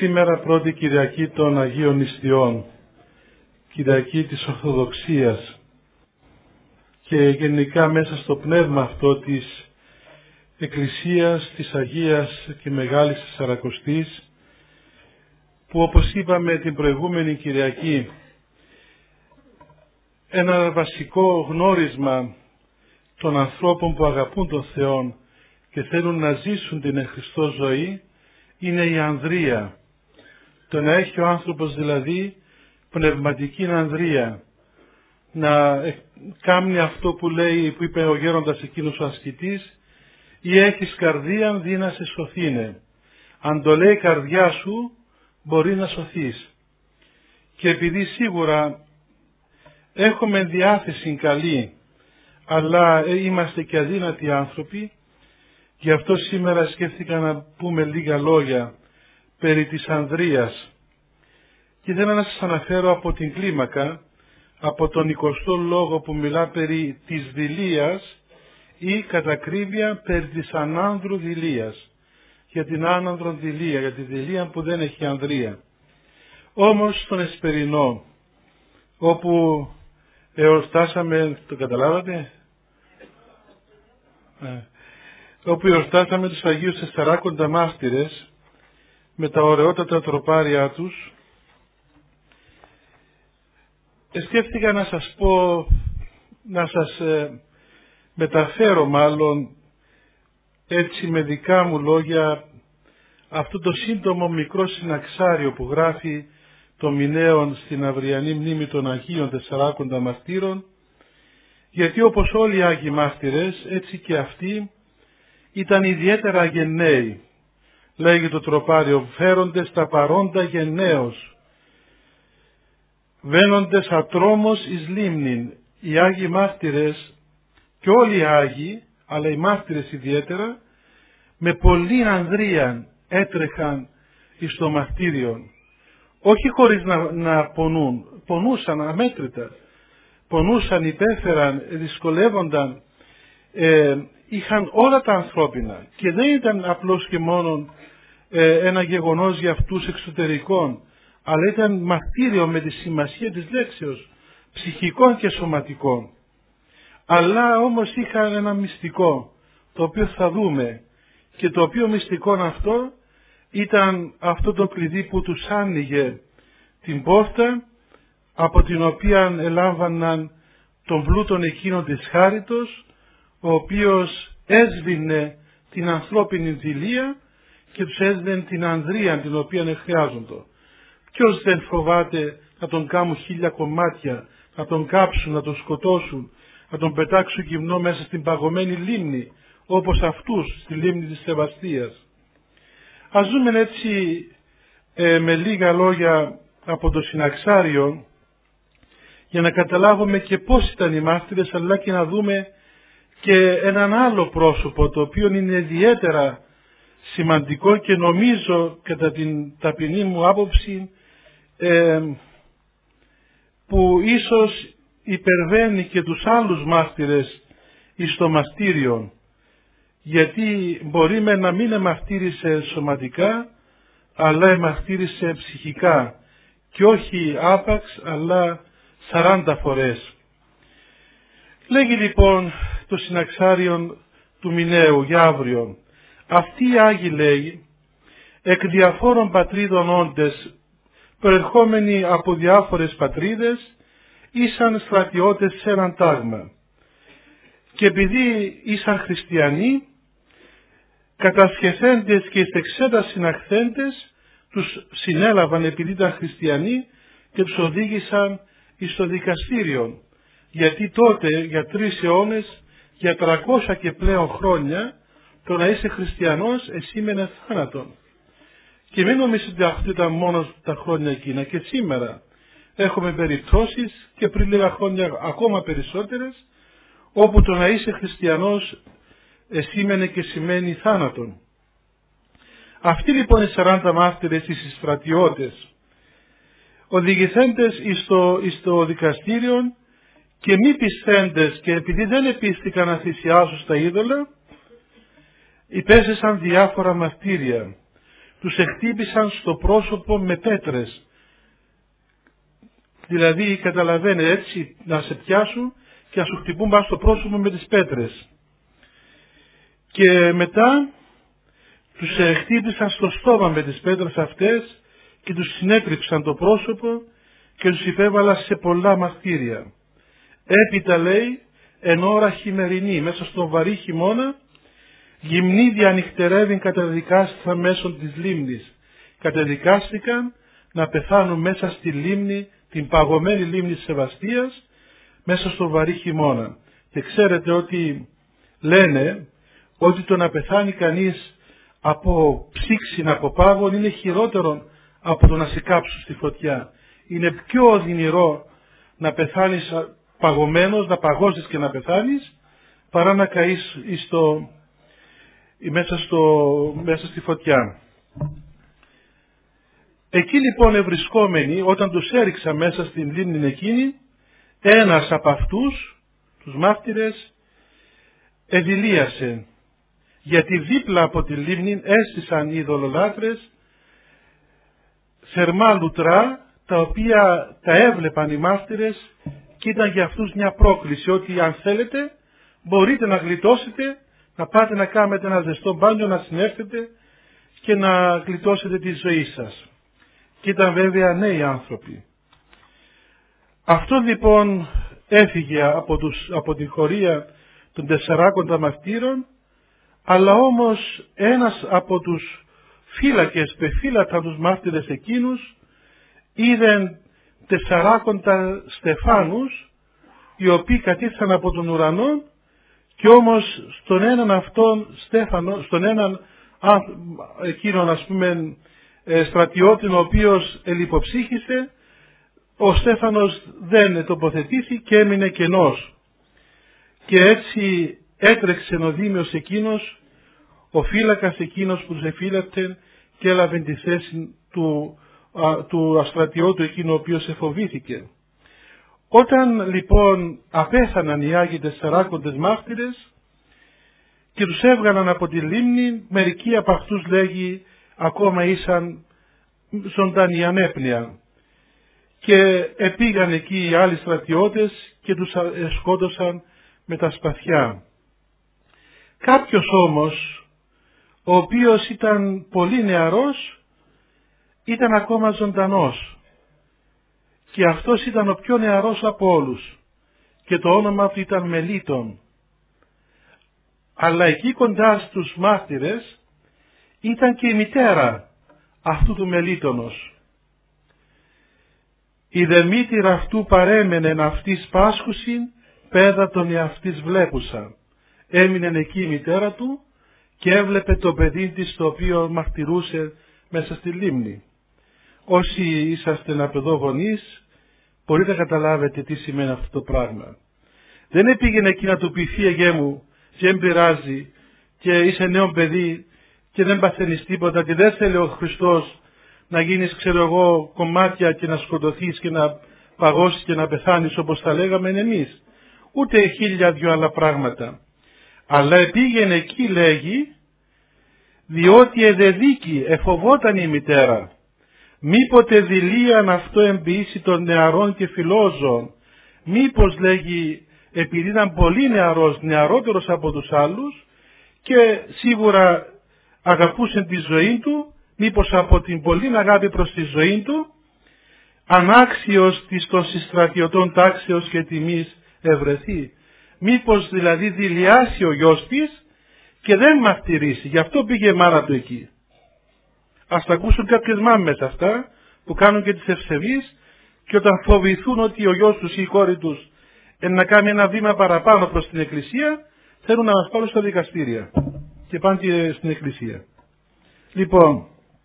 Σήμερα πρώτη Κυριακή των Αγίων Νηστιών, Κυριακή της Ορθοδοξίας, και γενικά μέσα στο πνεύμα αυτό της Εκκλησίας, της Αγίας και Μεγάλης Τεσσαρακοστής, που όπως είπαμε την προηγούμενη Κυριακή, ένα βασικό γνώρισμα των ανθρώπων που αγαπούν τον Θεό και θέλουν να ζήσουν την εν Χριστώ ζωή είναι η ανδρεία. Το να έχει ο άνθρωπος δηλαδή πνευματική ανδρεία, να κάνει αυτό που λέει, που είπε ο γέροντας εκείνος ο ασκητής, ή έχεις καρδίαν δι' να σε σωθήνε. Αν το λέει η καρδιά σου μπορεί να σωθείς. Και επειδή σίγουρα έχουμε διάθεση καλή, αλλά είμαστε και αδύνατοι άνθρωποι, γι' αυτό σήμερα σκέφτηκα να πούμε λίγα λόγια περί της ανδρείας. Και θέλω να σας αναφέρω από την κλίμακα, από τον 20ο λόγο που μιλά περί της δειλίας ή κατά ακρίβεια περί της ανάνδρου δειλίας. Για την άνανδρον δειλία, για τη δειλία που δεν έχει ανδρεία. Όμως στον Εσπερινό, όπου εορτάσαμε, το καταλάβατε? Όπου εορτάσαμε τους Αγίους Τεσσαράκοντα μάρτυρες με τα ωραιότατα τροπάρια τους, σκέφτηκα να σας πω, να σας μεταφέρω μάλλον έτσι με δικά μου λόγια αυτό το σύντομο μικρό συναξάριο που γράφει το Μηνέον στην αυριανή μνήμη των Αγίων Τεσσαράκοντα Μαρτύρων, γιατί όπως όλοι οι Άγιοι Μάρτυρες, έτσι και αυτοί ήταν ιδιαίτερα γενναίοι. Λέγει το τροπάριο, φέροντες τα παρόντα γενναίος, βαίνοντες ατρόμος εις λίμνην. Οι Άγιοι Μάρτυρες και όλοι οι Άγιοι, αλλά οι Μάρτυρες ιδιαίτερα, με πολλή ανδρείαν έτρεχαν εις το μαρτύριον. Όχι χωρίς να πονούν, πονούσαν αμέτρητα, πονούσαν, υπέφεραν, δυσκολεύονταν, είχαν όλα τα ανθρώπινα και δεν ήταν απλώς και μόνο ένα γεγονός για αυτούς εξωτερικών, αλλά ήταν μαρτύριο με τη σημασία της λέξεως, ψυχικών και σωματικών. Αλλά όμως είχαν ένα μυστικό, το οποίο θα δούμε, και το οποίο μυστικό αυτό ήταν αυτό το κλειδί που τους άνοιγε την πόρτα, από την οποία ελάμβαναν τον πλούτον εκείνον της χάριτος, ο οποίος έσβηνε την ανθρώπινη δειλία και τους έσβηνε την ανδρεία την οποία χρειάζονται. Ποιος δεν φοβάται να τον κάνουν 1000 κομμάτια, να τον κάψουν, να τον σκοτώσουν, να τον πετάξουν γυμνό μέσα στην παγωμένη λίμνη, όπως αυτούς στη λίμνη της Σεβαστίας. Ας δούμε έτσι με λίγα λόγια από το συναξάριο, για να καταλάβουμε και πώς ήταν οι μάρτυρες, αλλά και να δούμε και έναν άλλο πρόσωπο, το οποίο είναι ιδιαίτερα σημαντικό και νομίζω κατά την ταπεινή μου άποψη που ίσως υπερβαίνει και τους άλλους μάρτυρες εις το μαρτύριο, γιατί μπορεί να μην εμαρτύρησε σωματικά, αλλά εμαρτύρησε ψυχικά, και όχι άπαξ αλλά 40 φορές. Λέγει λοιπόν το συναξάριον του Μηναίου για αύριο, αυτοί οι Άγιοι, λέει, εκ διαφόρων πατρίδων όντες, προερχόμενοι από διάφορες πατρίδες, ήσαν στρατιώτες σε έναν τάγμα. Και επειδή ήσαν χριστιανοί, κατασχεθέντες και εις εξέτας συναχθέντες, τους συνέλαβαν επειδή ήταν χριστιανοί και τους οδήγησαν εις το δικαστήριο. Γιατί τότε για 3 αιώνες, για 300 και πλέον χρόνια, το να είσαι χριστιανός εσήμενε θάνατον. Και μην νομίζετε ότι αυτό ήταν μόνο τα χρόνια εκείνα, και σήμερα έχουμε περιπτώσεις και πριν λίγα χρόνια ακόμα περισσότερες, όπου το να είσαι χριστιανός εσήμενε και σημαίνει θάνατον. Αυτοί λοιπόν οι 40 μάρτυρες, οι στρατιώτες, οδηγηθέντες εις το δικαστήριο και μη πιστέντες, και επειδή δεν επίστηκαν να θυσιάσουν στα είδωλα, υπέστησαν διάφορα μαρτύρια. τους εκτύπησαν στο πρόσωπο με πέτρες. Δηλαδή καταλαβαίνετε, έτσι να σε πιάσουν και να σου χτυπούν πάνω στο πρόσωπο με τις πέτρες. Και μετά τους χτύπησαν στο στόμα με τις πέτρες αυτές και τους συνέτριψαν το πρόσωπο και τους υπέβαλαν σε πολλά μαρτύρια. Έπειτα λέει, εν ώρα χειμερινή, μέσα στον βαρύ χειμώνα, γυμνίδια νυχτερεύειν καταδικάστηκαν μέσω της λίμνης. Καταδικάστηκαν να πεθάνουν μέσα στη λίμνη, την παγωμένη λίμνη της Σεβαστίας, μέσα στον βαρύ χειμώνα. Και ξέρετε ότι λένε ότι το να πεθάνει κανείς από ψήξη, από πάγον, είναι χειρότερο από το να σε κάψουν στη φωτιά. Είναι πιο οδυνηρό να πεθάνεις παγωμένος, να παγώσεις και να πεθάνεις, παρά να καείς μέσα στη φωτιά. Εκεί λοιπόν ευρισκόμενοι, όταν τους έριξα μέσα στην λίμνη εκείνη, ένας από αυτούς, τους μάρτυρες, εδηλίασε, γιατί δίπλα από τη λίμνη έστησαν οι ειδωλολάτρες θερμά λουτρά, τα οποία τα έβλεπαν οι μάρτυρες και ήταν για αυτούς μια πρόκληση, ότι αν θέλετε μπορείτε να γλιτώσετε, να πάτε να κάνετε ένα ζεστό μπάνιο, να συνέρθετε και να γλιτώσετε τη ζωή σας. Και ήταν βέβαια νέοι άνθρωποι. Αυτό λοιπόν έφυγε από την χωρία των 40 μαρτύρων, αλλά όμως ένας από τους φύλακες που εφύλακαν τους μάρτυρες εκείνους είδε 40 Στεφάνους, οι οποίοι κατήρθαν από τον ουρανό, και όμως στον έναν αυτόν Στέφανο, στον έναν εκείνον ας πούμε στρατιώτη, ο οποίος ελιποψύχησε, ο Στέφανος δεν τοποθετήθη και έμεινε κενός. Και έτσι έτρεξε ο Δήμιος εκείνος, ο φύλακας εκείνος που τους εφύλακτε, και έλαβε τη θέση του αστρατιώτου εκείνου ο οποίος εφοβήθηκε. Όταν λοιπόν απέθαναν οι Άγιοι 40 μάρτυρες και τους έβγαλαν από τη λίμνη, μερικοί από αυτούς λέγει ακόμα ήσαν ζωντανοί ανέπνοια, και επήγαν εκεί οι άλλοι στρατιώτες και τους σκότωσαν με τα σπαθιά. Κάποιος όμως, ο οποίος ήταν πολύ νεαρός, ήταν ακόμα ζωντανός, και αυτός ήταν ο πιο νεαρός από όλους, και το όνομα του ήταν Μελίτων. Αλλά εκεί κοντά στους μάρτυρες ήταν και η μητέρα αυτού του Μελίτωνος. Η δε μήτηρα αυτού παρέμενεν αυτής πάσχουσιν, πέδα τον εαυτής βλέπουσα. Έμεινε εκεί η μητέρα του και έβλεπε το παιδί της, το οποίο μαρτυρούσε μέσα στη λίμνη. Όσοι είσαστε ένα παιδό γονείς, μπορείτε να καταλάβετε τι σημαίνει αυτό το πράγμα. Δεν επήγαινε εκεί να του πει, φύγε μου, και δεν πειράζει, και είσαι νέο παιδί και δεν παθαίνεις τίποτα, και δεν θέλει ο Χριστός να γίνεις, ξέρω εγώ, κομμάτια και να σκοτωθείς και να παγώσεις και να πεθάνεις όπως τα λέγαμε εμείς. Ούτε 1000 άλλα πράγματα. Αλλά επήγαινε εκεί, λέγει, διότι εδεδίκη, εφοβόταν η μητέρα. Μήποτε δειλίαν αυτό εμποιήσει των νεαρών και φιλόζων. Μήπως, λέγει, επειδή ήταν πολύ νεαρός, νεαρότερος από τους άλλους, και σίγουρα αγαπούσε τη ζωή του, μήπως από την πολλή αγάπη προς τη ζωή του, ανάξιος της των συστρατιωτών τάξεως και τιμής ευρεθεί. Μήπως δηλαδή δειλιάσει ο γιος της και δεν μαρτυρήσει, γι' αυτό πήγε η μάνα του εκεί. Ας τα ακούσουν κάποιες μάμες αυτά που κάνουν και τις ευσεβείς, και όταν φοβηθούν ότι ο γιος τους ή η κόρη τους να κάνει ένα βήμα παραπάνω προς την εκκλησία, θέλουν να μας πάρουν στα δικαστήρια και πάνε και στην εκκλησία. Λοιπόν,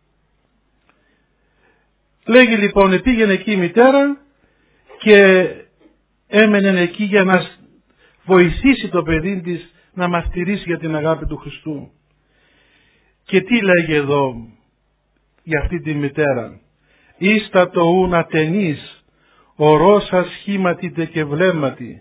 λέγει λοιπόν, πήγαινε εκεί η μητέρα και έμενε εκεί για να βοηθήσει το παιδί της να μαρτυρήσει για την αγάπη του Χριστού. Και τι λέγει εδώ για αυτή τη μητέρα? Ίστα το ούν ατενής, ορόσα σχήματιτε και βλέμματι.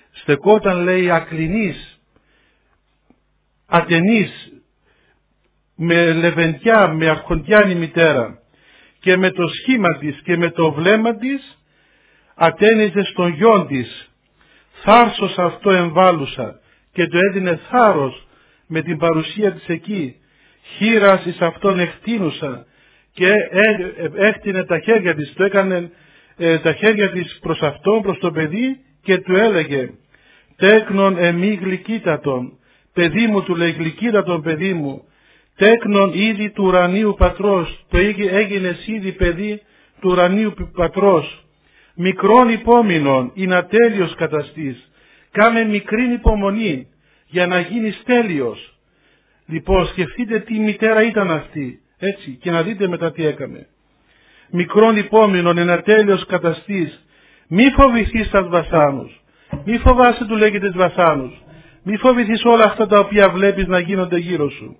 Στεκόταν, λέει, ακλινής, ατενής, με λεβεντιά, με αρχοντιάνη μητέρα, και με το σχήμα της και με το βλέμμα της ατένιζε στον γιον της. Θάρσος αυτό εμβάλλουσα, και το έδινε θάρρος με την παρουσία της εκεί. Χείρας εις αυτόν εκτείνουσα, και έκτινε τα χέρια της, το έκανε τα χέρια της προς αυτόν, προς το παιδί, και του έλεγε: τέκνον εμεί γλυκύτατον, παιδί μου, του λέει, γλυκύτατον παιδί μου, τέκνον ήδη του ουρανίου πατρός, το έγινες ήδη παιδί του ουρανίου πατρός, μικρόν υπόμεινον, είναι ατέλειος καταστής, κάμε μικρήν υπομονή για να γίνεις τέλειος. Λοιπόν, σκεφτείτε τι μητέρα ήταν αυτή, έτσι, και να δείτε μετά τι έκαμε. Μικρόν υπόμεινον, είναι ατέλειος καταστής, μη φοβηθείς τα βασάνους, μη φοβάσαι, του λέγει, τις βασάνους, μη φοβηθείς όλα αυτά τα οποία βλέπεις να γίνονται γύρω σου.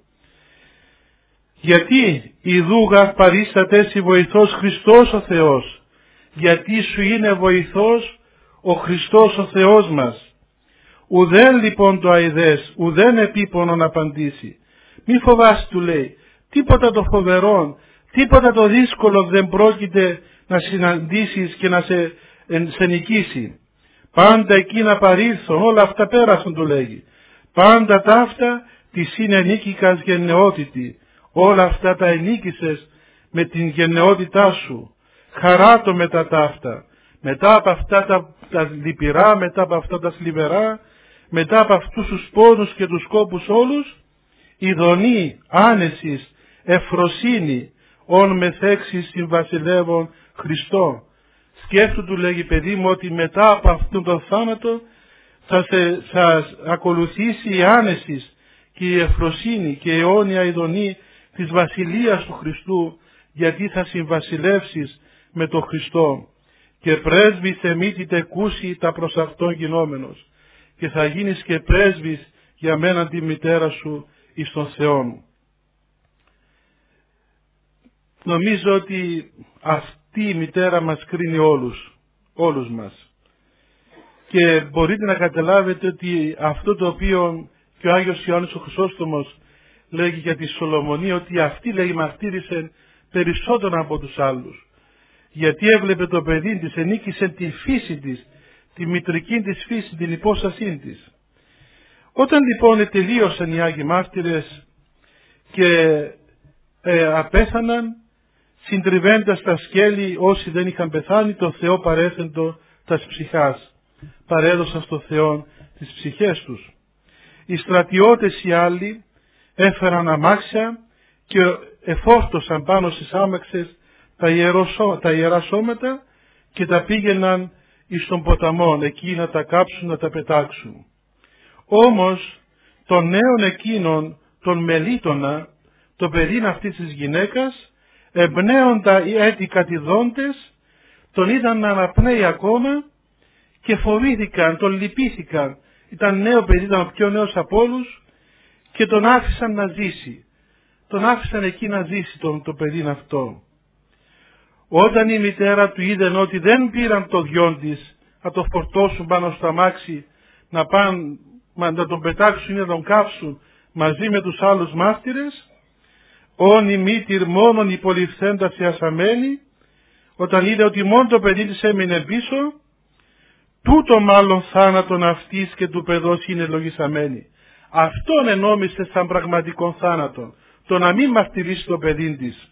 Γιατί η δούγα παρίσταται εσύ βοηθός Χριστός ο Θεός, γιατί σου είναι βοηθός ο Χριστός ο Θεός μας. Ουδέν λοιπόν το αηδές, ουδέν επίπονο να απαντήσει. Μη φοβάσαι, του λέει, τίποτα το φοβερόν, τίποτα το δύσκολο δεν πρόκειται να συναντήσεις και να σε νικήσει. Πάντα εκεί να παρήλθουν, όλα αυτά πέρασαν, του λέγει. Πάντα ταύτα της είναι νίκηκας γενναιότητη. Όλα αυτά τα ενίκησες με την γενναιότητά σου. Χαράτω μετά ταύτα. Μετά από αυτά τα λυπηρά, μετά από αυτά τα θλιβερά, μετά από αυτούς τους πόνους και τους κόπους όλους, ειδονή, άνεσης, εφροσύνη, όν μεθέξεις στην βασιλεύον Χριστό. Σκέφτου, του λέγει, παιδί μου, ότι μετά από αυτόν τον θάνατο θα ακολουθήσει η άνεσης και η εφροσύνη και η αιώνια ειδονή της βασιλείας του Χριστού, γιατί θα συμβασιλεύσεις με τον Χριστό. Και πρέσβης εμίτη τεκούσι τα προς αυτόν γινόμενος, και θα γίνεις και πρέσβης για μένα τη μητέρα σου εις τον Θεό μου. Νομίζω ότι αυτή η μητέρα μας κρίνει όλους μας. Και μπορείτε να καταλάβετε ότι αυτό το οποίο και ο Άγιος Ιωάννης ο Χρυσόστομος λέγει για τη Σολομονία, ότι αυτή, λέει, μαρτύρησε περισσότερο από τους άλλους. Γιατί έβλεπε το παιδί της, ενίκησε τη φύση της, τη μητρική της φύση, την υπόστασή της. Όταν λοιπόν τελείωσαν οι Άγιοι Μάρτυρες και απέθαναν, συντριβέντας τα σκέλη όσοι δεν είχαν πεθάνει, το Θεό παρέθεντο τας ψυχάς. Παρέδωσαν στο Θεό τις ψυχές τους. Οι στρατιώτες οι άλλοι έφεραν αμάξια και εφόρτωσαν πάνω στις άμαξες τα ιερά σώματα και τα πήγαιναν εις τον ποταμόν, εκεί να τα κάψουν, να τα πετάξουν. Όμως των νέων εκείνων, των μελίτωνα, το παιδί αυτής της γυναίκας, εμπνέοντα οι έτη κατηδόντες, τον είδαν να αναπνέει ακόμα και φοβήθηκαν, τον λυπήθηκαν. Ήταν νέο παιδί, ήταν ο πιο νέος από όλους, και τον άφησαν να ζήσει. Τον άφησαν εκεί να ζήσει το παιδί αυτό. Όταν η μητέρα του είδε ότι δεν πήραν το γιον της να το φορτώσουν πάνω στο αμάξι, να πάνε να τον πετάξουν ή να τον κάψουν μαζί με τους άλλους μάρτυρες, όν η μήτηρ μόνον υποληφθέντας η ασαμένη, όταν είδε ότι μόνο το παιδί της έμεινε πίσω, τούτο μάλλον θάνατον αυτής και του παιδός είναι λογισαμένη. Αυτόν ενόμισε σαν πραγματικών θάνατον, το να μην μαρτυρήσει το παιδί της.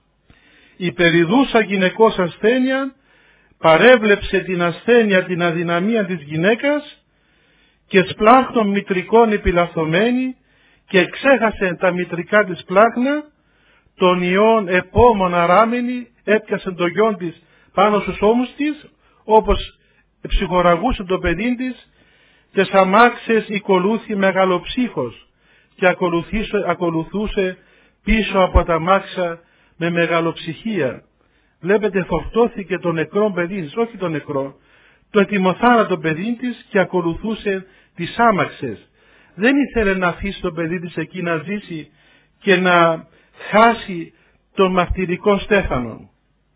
Η περιδούσα γυναικός ασθένεια παρέβλεψε την ασθένεια, την αδυναμία της γυναίκας, και σπλάχτων μητρικών επιλαθωμένη, και ξέχασε τα μητρικά της πλάχνα, των ιών επόμων αράμενη, έπιασε το γιον της πάνω στους ώμους της, όπως ψυχοραγούσε το παιδί της, και σαμάξες οικολούθη μεγαλοψύχος, και ακολουθούσε πίσω από τα μάξα με μεγαλοψυχία. Βλέπετε, φορτώθηκε το νεκρό παιδί της, όχι το νεκρό, το ετοιμοθάνατο παιδί της, και ακολουθούσε τις άμαξες. Δεν ήθελε να αφήσει το παιδί της εκεί να ζήσει και να χάσει τον μαρτυρικό στέφανο.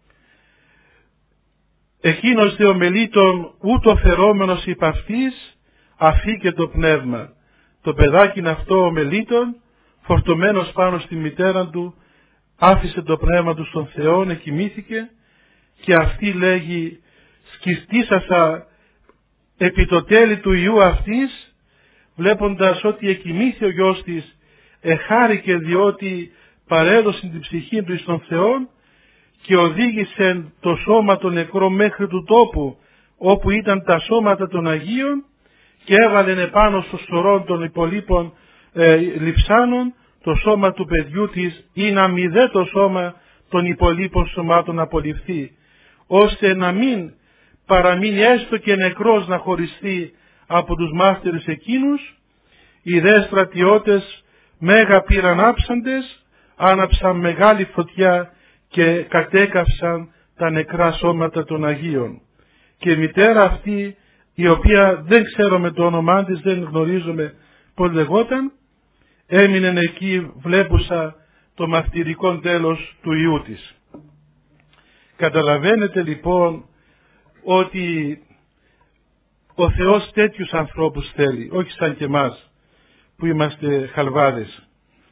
Εκείνος δε ομελίτων ούτω φερόμενος υπ' αυτής αφήκε το πνεύμα. Το παιδάκι αυτό ομελίτων, φορτωμένος πάνω στη μητέρα του, άφησε το πνεύμα του στον Θεό, εκοιμήθηκε, και αυτή λέγει, σκιστήσασα επί το τέλη του Υιού αυτής, βλέποντας ότι εκοιμήθη ο γιος της, εχάρηκε διότι παρέδωσε την ψυχή του εις τον Θεό και οδήγησε το σώμα των νεκρών μέχρι του τόπου όπου ήταν τα σώματα των Αγίων και έβαλε επάνω στο σωρό των υπολείπων λειψάνων το σώμα του παιδιού της, ή να μη δε το σώμα των υπολείπων σωμάτων απολυφθεί, ώστε να μην παραμείνει έστω και νεκρός να χωριστεί από τους μάρτυρες εκείνους. Οι δε στρατιώτες μέγα πήραν άψαντες, άναψαν μεγάλη φωτιά και κατέκαυσαν τα νεκρά σώματα των Αγίων. Και η μητέρα αυτή, η οποία δεν ξέρουμε το όνομά της, δεν γνωρίζουμε πώς λεγόταν, έμεινε εκεί βλέπουσα το μαρτυρικό τέλος του Υιού της. Καταλαβαίνετε λοιπόν ότι ο Θεός τέτοιους ανθρώπους θέλει, όχι σαν και εμάς που είμαστε χαλβάδες.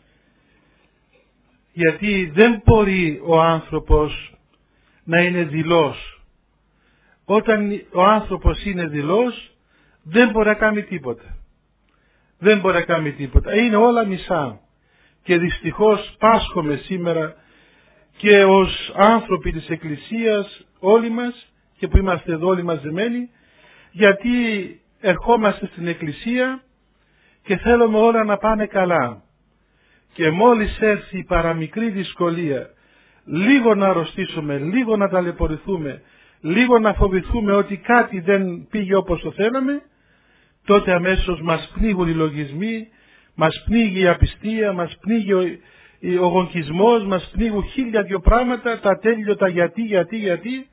Γιατί δεν μπορεί ο άνθρωπος να είναι δειλός. Όταν ο άνθρωπος είναι δειλός, δεν μπορεί να κάνει τίποτα. Δεν μπορεί να κάνει τίποτα. Είναι όλα μισά. Και δυστυχώς πάσχομαι σήμερα και ως άνθρωποι της Εκκλησίας όλοι μας, και που είμαστε εδώ όλοι μαζεμένοι, γιατί ερχόμαστε στην Εκκλησία και θέλουμε όλα να πάνε καλά. Και μόλις έρθει η παραμικρή δυσκολία, λίγο να αρρωστήσουμε, λίγο να ταλαιπωρηθούμε, λίγο να φοβηθούμε ότι κάτι δεν πήγε όπως το θέλαμε, τότε αμέσως μας πνίγουν οι λογισμοί, μας πνίγει η απιστία, μας πνίγει ο γονκισμός, μας πνίγουν 1002 πράγματα, τα τέλειωτα γιατί,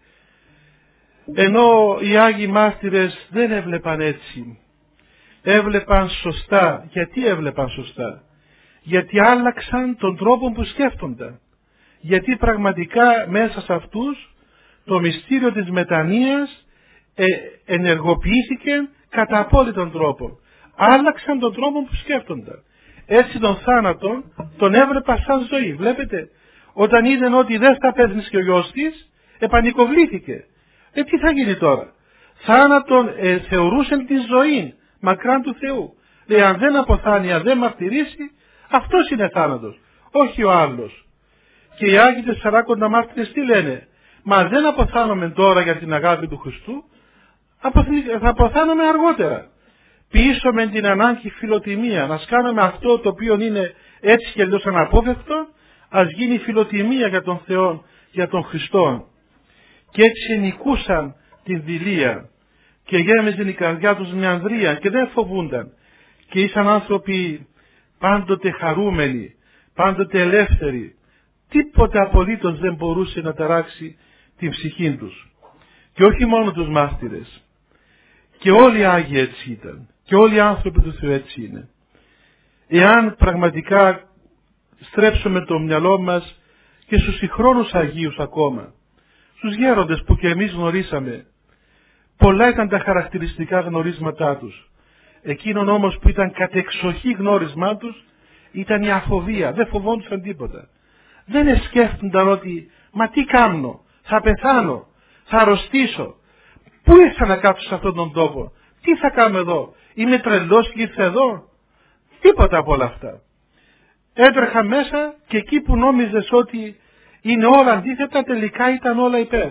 ενώ οι Άγιοι Μάρτυρες δεν έβλεπαν έτσι. Έβλεπαν σωστά. Γιατί έβλεπαν σωστά? Γιατί άλλαξαν τον τρόπο που σκέφτονταν. Γιατί πραγματικά μέσα σε αυτούς το μυστήριο της μετανοίας ενεργοποιήθηκε κατά απόλυτον τρόπο. Άλλαξαν τον τρόπο που σκέφτονταν. Έτσι τον θάνατο τον έβλεπα σαν ζωή. Βλέπετε, όταν είδαν ότι δεν θα πέθανε και ο γιος της, επανικοβλήθηκε. Τι θα γίνει τώρα? Θάνατον θεωρούσαν τη ζωή μακράν του Θεού. Λέει, αν δεν αποθάνει, αν δεν μαρτυρήσει, αυτός είναι θάνατος, όχι ο άλλος. Και οι Άγιοι Τεσσαράκοντα Μάρτυρες τι λένε? Μα δεν αποθάνομαι τώρα για την αγάπη του Χριστού, θα αποθάνομαι αργότερα. Πίσω με την ανάγκη φιλοτιμία, να κάνουμε αυτό το οποίο είναι έτσι και αλλιώς αναπόφευκτο, ας γίνει φιλοτιμία για τον Θεό, για τον Χριστό. Και έτσι νικούσαν την δειλία και γέμιζε η καρδιά τους με ανδρεία και δεν φοβούνταν. Και ήσαν άνθρωποι πάντοτε χαρούμενοι, πάντοτε ελεύθεροι. Τίποτα απολύτως δεν μπορούσε να ταράξει την ψυχή τους. Και όχι μόνο τους μάρτυρες. Και όλοι οι Άγιοι έτσι ήταν. Και όλοι οι άνθρωποι του Θεού έτσι είναι. Εάν πραγματικά στρέψουμε το μυαλό μας και στους συγχρόνους Αγίους ακόμα, στους γέροντες που και εμείς γνωρίσαμε, πολλά ήταν τα χαρακτηριστικά γνωρίσματά τους. Εκείνον όμως που ήταν κατεξοχή γνώρισμά τους ήταν η αφοβία. Δεν φοβόντουσαν τίποτα. Δεν σκέφτονταν ότι μα τι κάνω, θα πεθάνω, θα αρρωστήσω, πού ήρθα να κάτσω σε αυτόν τον τόπο, τι θα κάνω εδώ, είμαι τρελός και ήρθα εδώ? Τίποτα από όλα αυτά. Έτρεχα μέσα και εκεί που νόμιζες ότι είναι όλα αντίθετα, τελικά ήταν όλα υπέρ.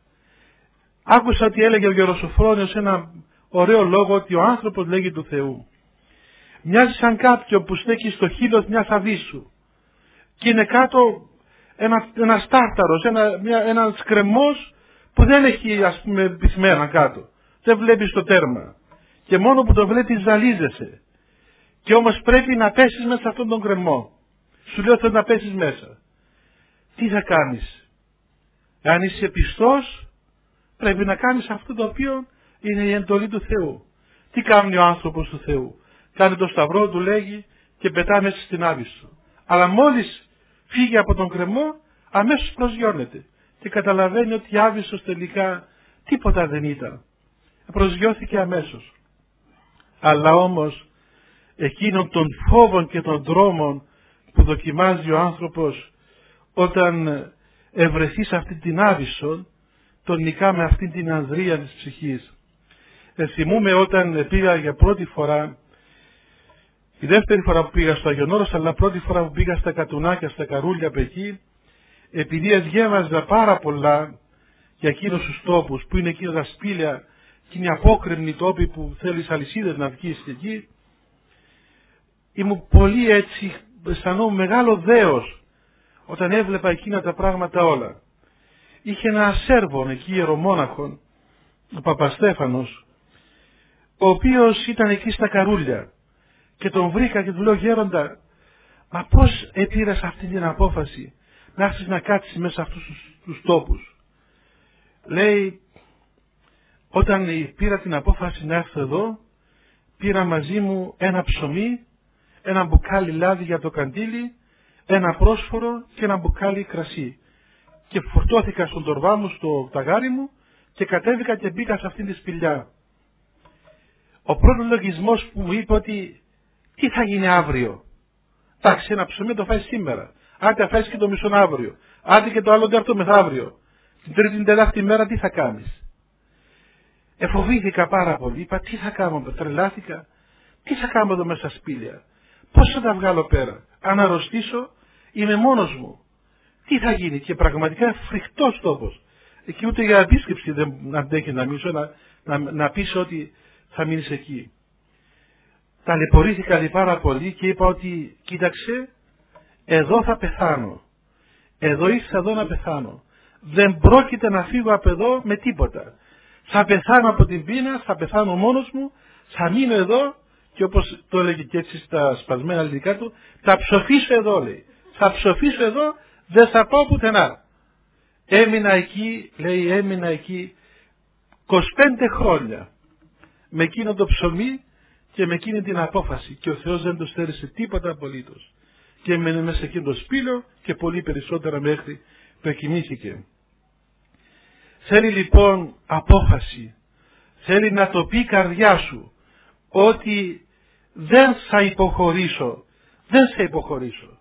Άκουσα ότι έλεγε ο Γεροσοφρόνιος ένα ωραίο λόγο, ότι ο άνθρωπος λέγει του Θεού. Μοιάζει σαν κάποιον που στέκει στο χείλος μιας αβύσσου και είναι κάτω ένας τάρταρος, ένας κρεμμός που δεν έχει, ας πούμε, πυθμένα κάτω. Δεν βλέπεις το τέρμα και μόνο που το βλέπεις ζαλίζεσαι. Και όμως πρέπει να πέσεις μέσα σε αυτόν τον κρεμμό. Σου λέω θέλω να πέσεις μέσα. Τι θα κάνεις? Αν είσαι πιστός, πρέπει να κάνεις αυτό το οποίο είναι η εντολή του Θεού. Τι κάνει ο άνθρωπος του Θεού? Κάνει το σταυρό του, λέγει, και πετά μέσα στην άβυσσο. Αλλά μόλις φύγει από τον κρεμό, αμέσως προσγειώνεται και καταλαβαίνει ότι η άβυσσος τελικά τίποτα δεν ήταν. Προσγειώθηκε αμέσως. Αλλά όμως εκείνων των φόβων και των τρόμων που δοκιμάζει ο άνθρωπος όταν ευρεθεί σε αυτή την άβυσσο, τον νικά με αυτή την ανδρεία της ψυχής. Θυμούμαι όταν πήγα για πρώτη φορά, η δεύτερη φορά που πήγα στο Άγιον Όρος, αλλά πρώτη φορά που πήγα στα Κατουνάκια, στα Καρούλια από εκεί, επειδή διάβαζα πάρα πολλά για εκείνους τους τόπους που είναι εκείνα τα σπήλαια και είναι απόκρεμνοι τόποι που θέλεις αλυσίδες να βγεις εκεί, ήμουν πολύ έτσι, αισθανόμουν μεγάλο δέος όταν έβλεπα εκείνα τα πράγματα όλα. Είχε ένα Σέρβον εκεί, ιερομόναχον, ο Παπαστέφανος, ο οποίος ήταν εκεί στα Καρούλια, και τον βρήκα και του λέω: γέροντα, μα πώς πήρες αυτή την απόφαση να έρθεις να κάτσεις μέσα σε αυτούς τους τόπους? Λέει: όταν πήρα την απόφαση να έρθω εδώ, πήρα μαζί μου ένα ψωμί, ένα μπουκάλι λάδι για το καντήλι, ένα πρόσφορο και ένα μπουκάλι κρασί, και φορτώθηκα στον τορβά μου, στο ταγάρι μου, και κατέβηκα και μπήκα σε αυτήν τη σπηλιά. Ο πρώτος λογισμός που μου είπε ότι τι θα γίνει αύριο? Εντάξει, ένα ψωμί το φάει σήμερα, άντε φάει και το μισό αύριο, άντε και το άλλο τέταρτο μεθαύριο, την τρίτη την τέταρτη μέρα τι θα κάνεις? Εφοβήθηκα πάρα πολύ, είπα τι θα κάνω, τρελάθηκα, τι θα κάνω εδώ μέσα σπήλια, πώς θα τα βγάλω πέρα, αν αρρωστήσω είμαι μόνος μου, τι θα γίνει? Και πραγματικά φρικτός τόπος, εκεί ούτε για επίσκεψη δεν αντέχει να μείνω, να πεις ότι θα μείνεις εκεί. Ταλαιπωρήθηκα πάρα πολύ και είπα ότι κοίταξε, εδώ θα πεθάνω, εδώ ήρθα εδώ να πεθάνω, δεν πρόκειται να φύγω από εδώ με τίποτα, θα πεθάνω από την πείνα, θα πεθάνω μόνος μου, θα μείνω εδώ, και όπως το έλεγε και έτσι στα σπασμένα ελληνικά του, θα ψοφήσω εδώ, λέει, θα ψοφήσω εδώ, δεν θα πάω πουθενά. Έμεινα εκεί, λέει, έμεινα εκεί 25 χρόνια με εκείνο το ψωμί και με εκείνη την απόφαση, και ο Θεός δεν του στέρισε τίποτα απολύτως, και έμενε μέσα σε εκείνο το σπήλαιο και πολύ περισσότερα μέχρι που εκοιμήθηκε. Θέλει λοιπόν απόφαση, θέλει να το πει η καρδιά σου ότι δεν θα υποχωρήσω, δεν θα υποχωρήσω,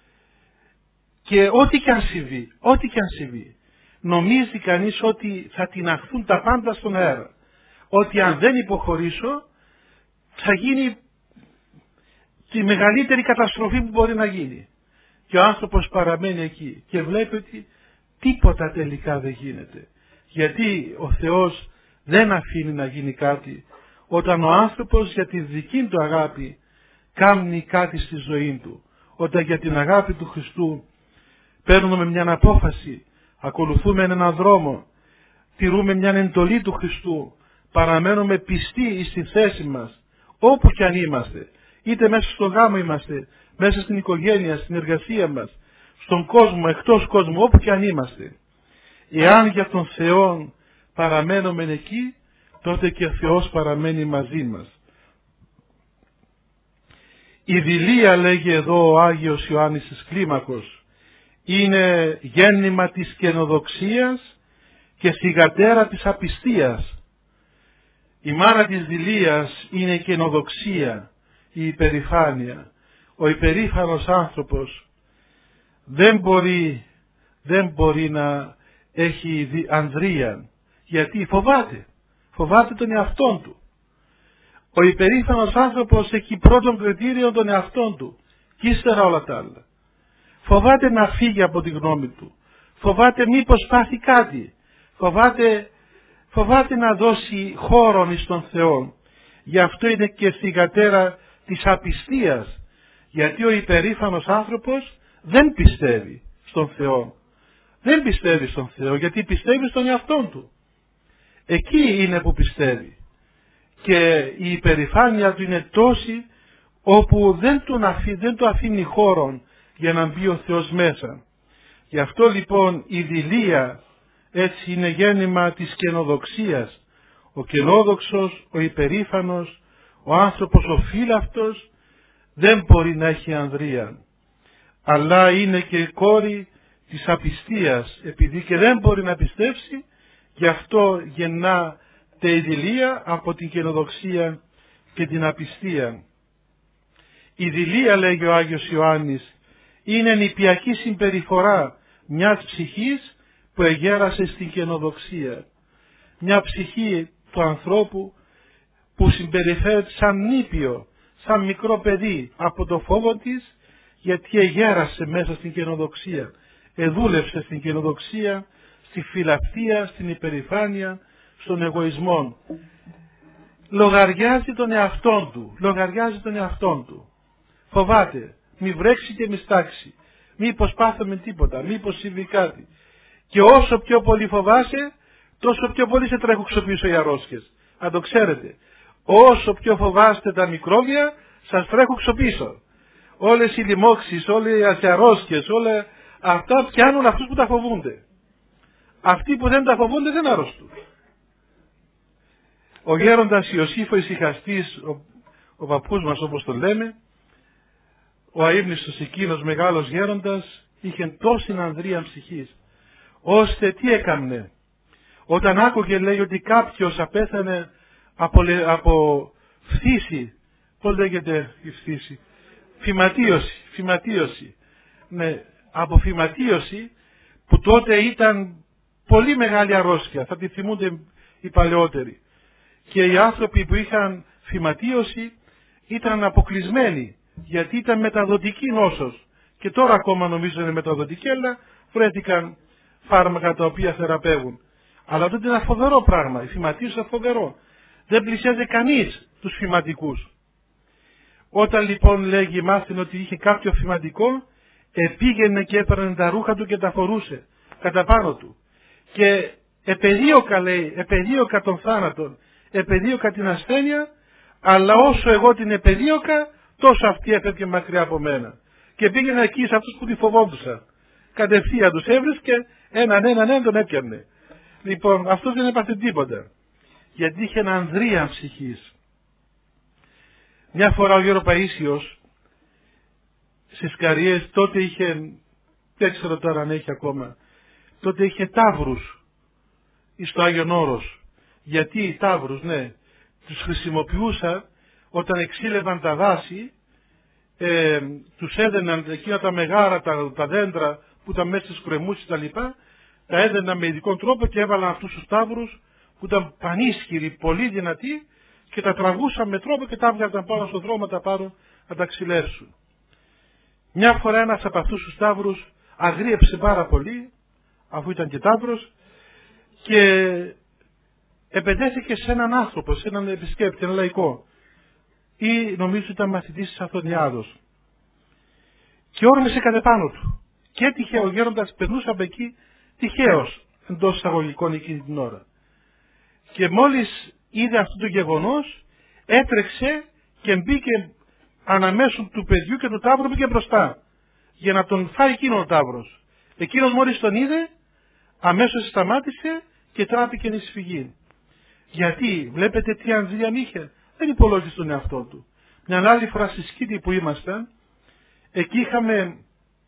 και ό,τι και αν συμβεί, νομίζει κανείς ότι θα τιναχθούν τα πάντα στον αέρα, ότι αν δεν υποχωρήσω θα γίνει τη μεγαλύτερη καταστροφή που μπορεί να γίνει, και ο άνθρωπος παραμένει εκεί και βλέπει ότι τίποτα τελικά δεν γίνεται, γιατί ο Θεός δεν αφήνει να γίνει κάτι όταν ο άνθρωπος για τη δική του αγάπη κάνει κάτι στη ζωή του, όταν για την αγάπη του Χριστού παίρνουμε μια απόφαση, ακολουθούμε έναν δρόμο, τηρούμε μια εντολή του Χριστού, παραμένουμε πιστοί στη θέση μας, όπου κι αν είμαστε, είτε μέσα στο γάμο είμαστε, μέσα στην οικογένεια, στην εργασία μας, στον κόσμο, εκτός κόσμου, όπου κι αν είμαστε. Εάν για τον Θεό παραμένουμε εκεί, τότε και ο Θεός παραμένει μαζί μας. Η δειλία, λέγει εδώ ο Άγιος Ιωάννης της Κλίμακος, είναι γέννημα της καινοδοξίας και θυγατέρα της απιστίας. Η μάνα της δειλίας είναι η καινοδοξία, η υπερηφάνεια. Ο υπερήφανος άνθρωπος δεν μπορεί να έχει ανδρεία, γιατί φοβάται τον εαυτόν του. Ο υπερήφανος άνθρωπος έχει πρώτον κριτήριο τον εαυτόν του και ύστερα όλα τα άλλα. Φοβάται να φύγει από τη γνώμη του, φοβάται μήπως πάθει κάτι, φοβάται να δώσει χώρον στον Θεό. Γι' αυτό είναι και θυγατέρα της απιστίας, γιατί ο υπερήφανος άνθρωπος δεν πιστεύει στον Θεό. Δεν πιστεύει στον Θεό γιατί πιστεύει στον εαυτόν του. Εκεί είναι που πιστεύει. Και η υπερηφάνεια του είναι τόση όπου δεν του αφήνει χώρον για να μπει ο Θεός μέσα. Γι' αυτό λοιπόν η δειλία έτσι είναι γέννημα της καινοδοξίας. Ο καινόδοξος, ο υπερήφανος, ο άνθρωπος ο φύλαυτος δεν μπορεί να έχει ανδρεία, αλλά είναι και κόρη της απιστίας, επειδή και δεν μπορεί να πιστέψει, γι' αυτό γεννάται η δειλία από την καινοδοξία και την απιστία. Η δειλία, λέγει ο Άγιος Ιωάννης, είναι νηπιακή συμπεριφορά μιας ψυχής που εγέρασε στην καινοδοξία. Μια ψυχή του ανθρώπου που συμπεριφέρεται σαν νήπιο, σαν μικρό παιδί από το φόβο της, γιατί εγέρασε μέσα στην καινοδοξία. Εδούλεψε στην καινοδοξία, στη φιλαυτία, στην υπερηφάνεια, στον εγωισμό. Λογαριάζει τον εαυτόν του. Φοβάται, μη βρέξει και μη στάξει. Μήπως πάθαμε τίποτα, μήπως συμβεί κάτι. Και όσο πιο πολύ φοβάσαι, τόσο πιο πολύ σε τρέχουν πίσω οι αρρώστιες. Αν το ξέρετε. Όσο πιο φοβάστε τα μικρόβια, σας τρέχουν πίσω. Όλες οι λοιμώξεις, όλες οι αρρώστιες, όλα αυτά πιάνουν αυτούς που τα φοβούνται. Αυτοί που δεν τα φοβούνται δεν αρρωστούν. Ο γέροντας Ιωσήφ ο Ησυχαστής, ο παππούς μας όπως τον λέμε, ο αείμνηστος εκείνος μεγάλος γέροντας, είχε τόση ανδρεία ψυχής, ώστε τι έκαμνε? Όταν άκουγε, λέει, ότι κάποιος απέθανε από φθήση, πώς λέγεται η φθήση? Φυματίωση. Ναι, από φυματίωση, που τότε ήταν πολύ μεγάλη αρρώστια, θα τη θυμούνται οι παλαιότεροι. Και οι άνθρωποι που είχαν φυματίωση ήταν αποκλεισμένοι, γιατί ήταν μεταδοτική νόσος. Και τώρα ακόμα νομίζω είναι μεταδοτική, αλλά βρέθηκαν φάρμακα τα οποία θεραπεύουν. Αλλά τότε είναι φοβερό πράγμα, η φυματίωση είναι φοβερό. Δεν πλησιάζει κανείς τους φυματικούς. Όταν λοιπόν λέγει μάθαινε ότι είχε κάποιο φυματικό, επήγαινε και έπαιρνε τα ρούχα του και τα φορούσε κατά πάνω του. Και επεδίωκα τον θάνατον, επεδίωκα την ασθένεια, αλλά όσο εγώ την επεδίωκα, τόσο αυτή έφευγε μακριά από μένα. Και πήγαινε εκεί σε αυτούς που τη φοβόντουσαν. Κατευθείαν τους έβρισκε, έναν τον έπιανε. Λοιπόν, αυτός δεν έπαθε τίποτα. Γιατί είχε ανδρεία ψυχής. Μια φορά ο Γέρο Παΐσιος στις Καριές, τότε είχε, δεν ξέρω τώρα αν έχει ακόμα, τότε είχε ταύρους στο Άγιον Όρος. Γιατί οι ταύρους, ναι, τους χρησιμοποιούσαν όταν εξήλευαν τα δάση, τους έδαιναν εκείνα τα μεγάρα, τα δέντρα που ήταν μέσα στις κρεμούσεις τα λοιπά, τα έδαιναν με ειδικό τρόπο και έβαλαν αυτούς τους ταύρους που ήταν πανίσχυροι, πολύ δυνατοί, και τα τραβούσαν με τρόπο και τα έβγαλαν πάνω στον δρόμο, τα πάρουν να τα ξυλεύσουν. Μια φορά ένας από αυτούς τους ταύρους αγρίεψε πάρα πολύ, αφού ήταν και ταύρος, και επεντέθηκε σε έναν άνθρωπο, σε έναν επισκέπτη, έναν λαϊκό, ή νομίζω ήταν μαθητής της Αθωνιάδος, και όρμησε κατ' επάνω του. Και έτυχε ο γέροντας, περνούσε από εκεί τυχαίως, εντός εισαγωγικών εκείνη την ώρα. Και μόλις είδε αυτό το γεγονός, έτρεξε και μπήκε αναμέσου του παιδιού και του ταύρου, μπήκε μπροστά για να τον φάει εκείνο ο ταύρος. Εκείνος μόλις τον είδε, αμέσως σταμάτησε και τράπηκε η σφυγή. Γιατί, βλέπετε τι ανδρεία είχε, δεν υπολόγισε τον εαυτό του. Μια άλλη φορά στη Σκήτη που ήμασταν, εκεί είχαμε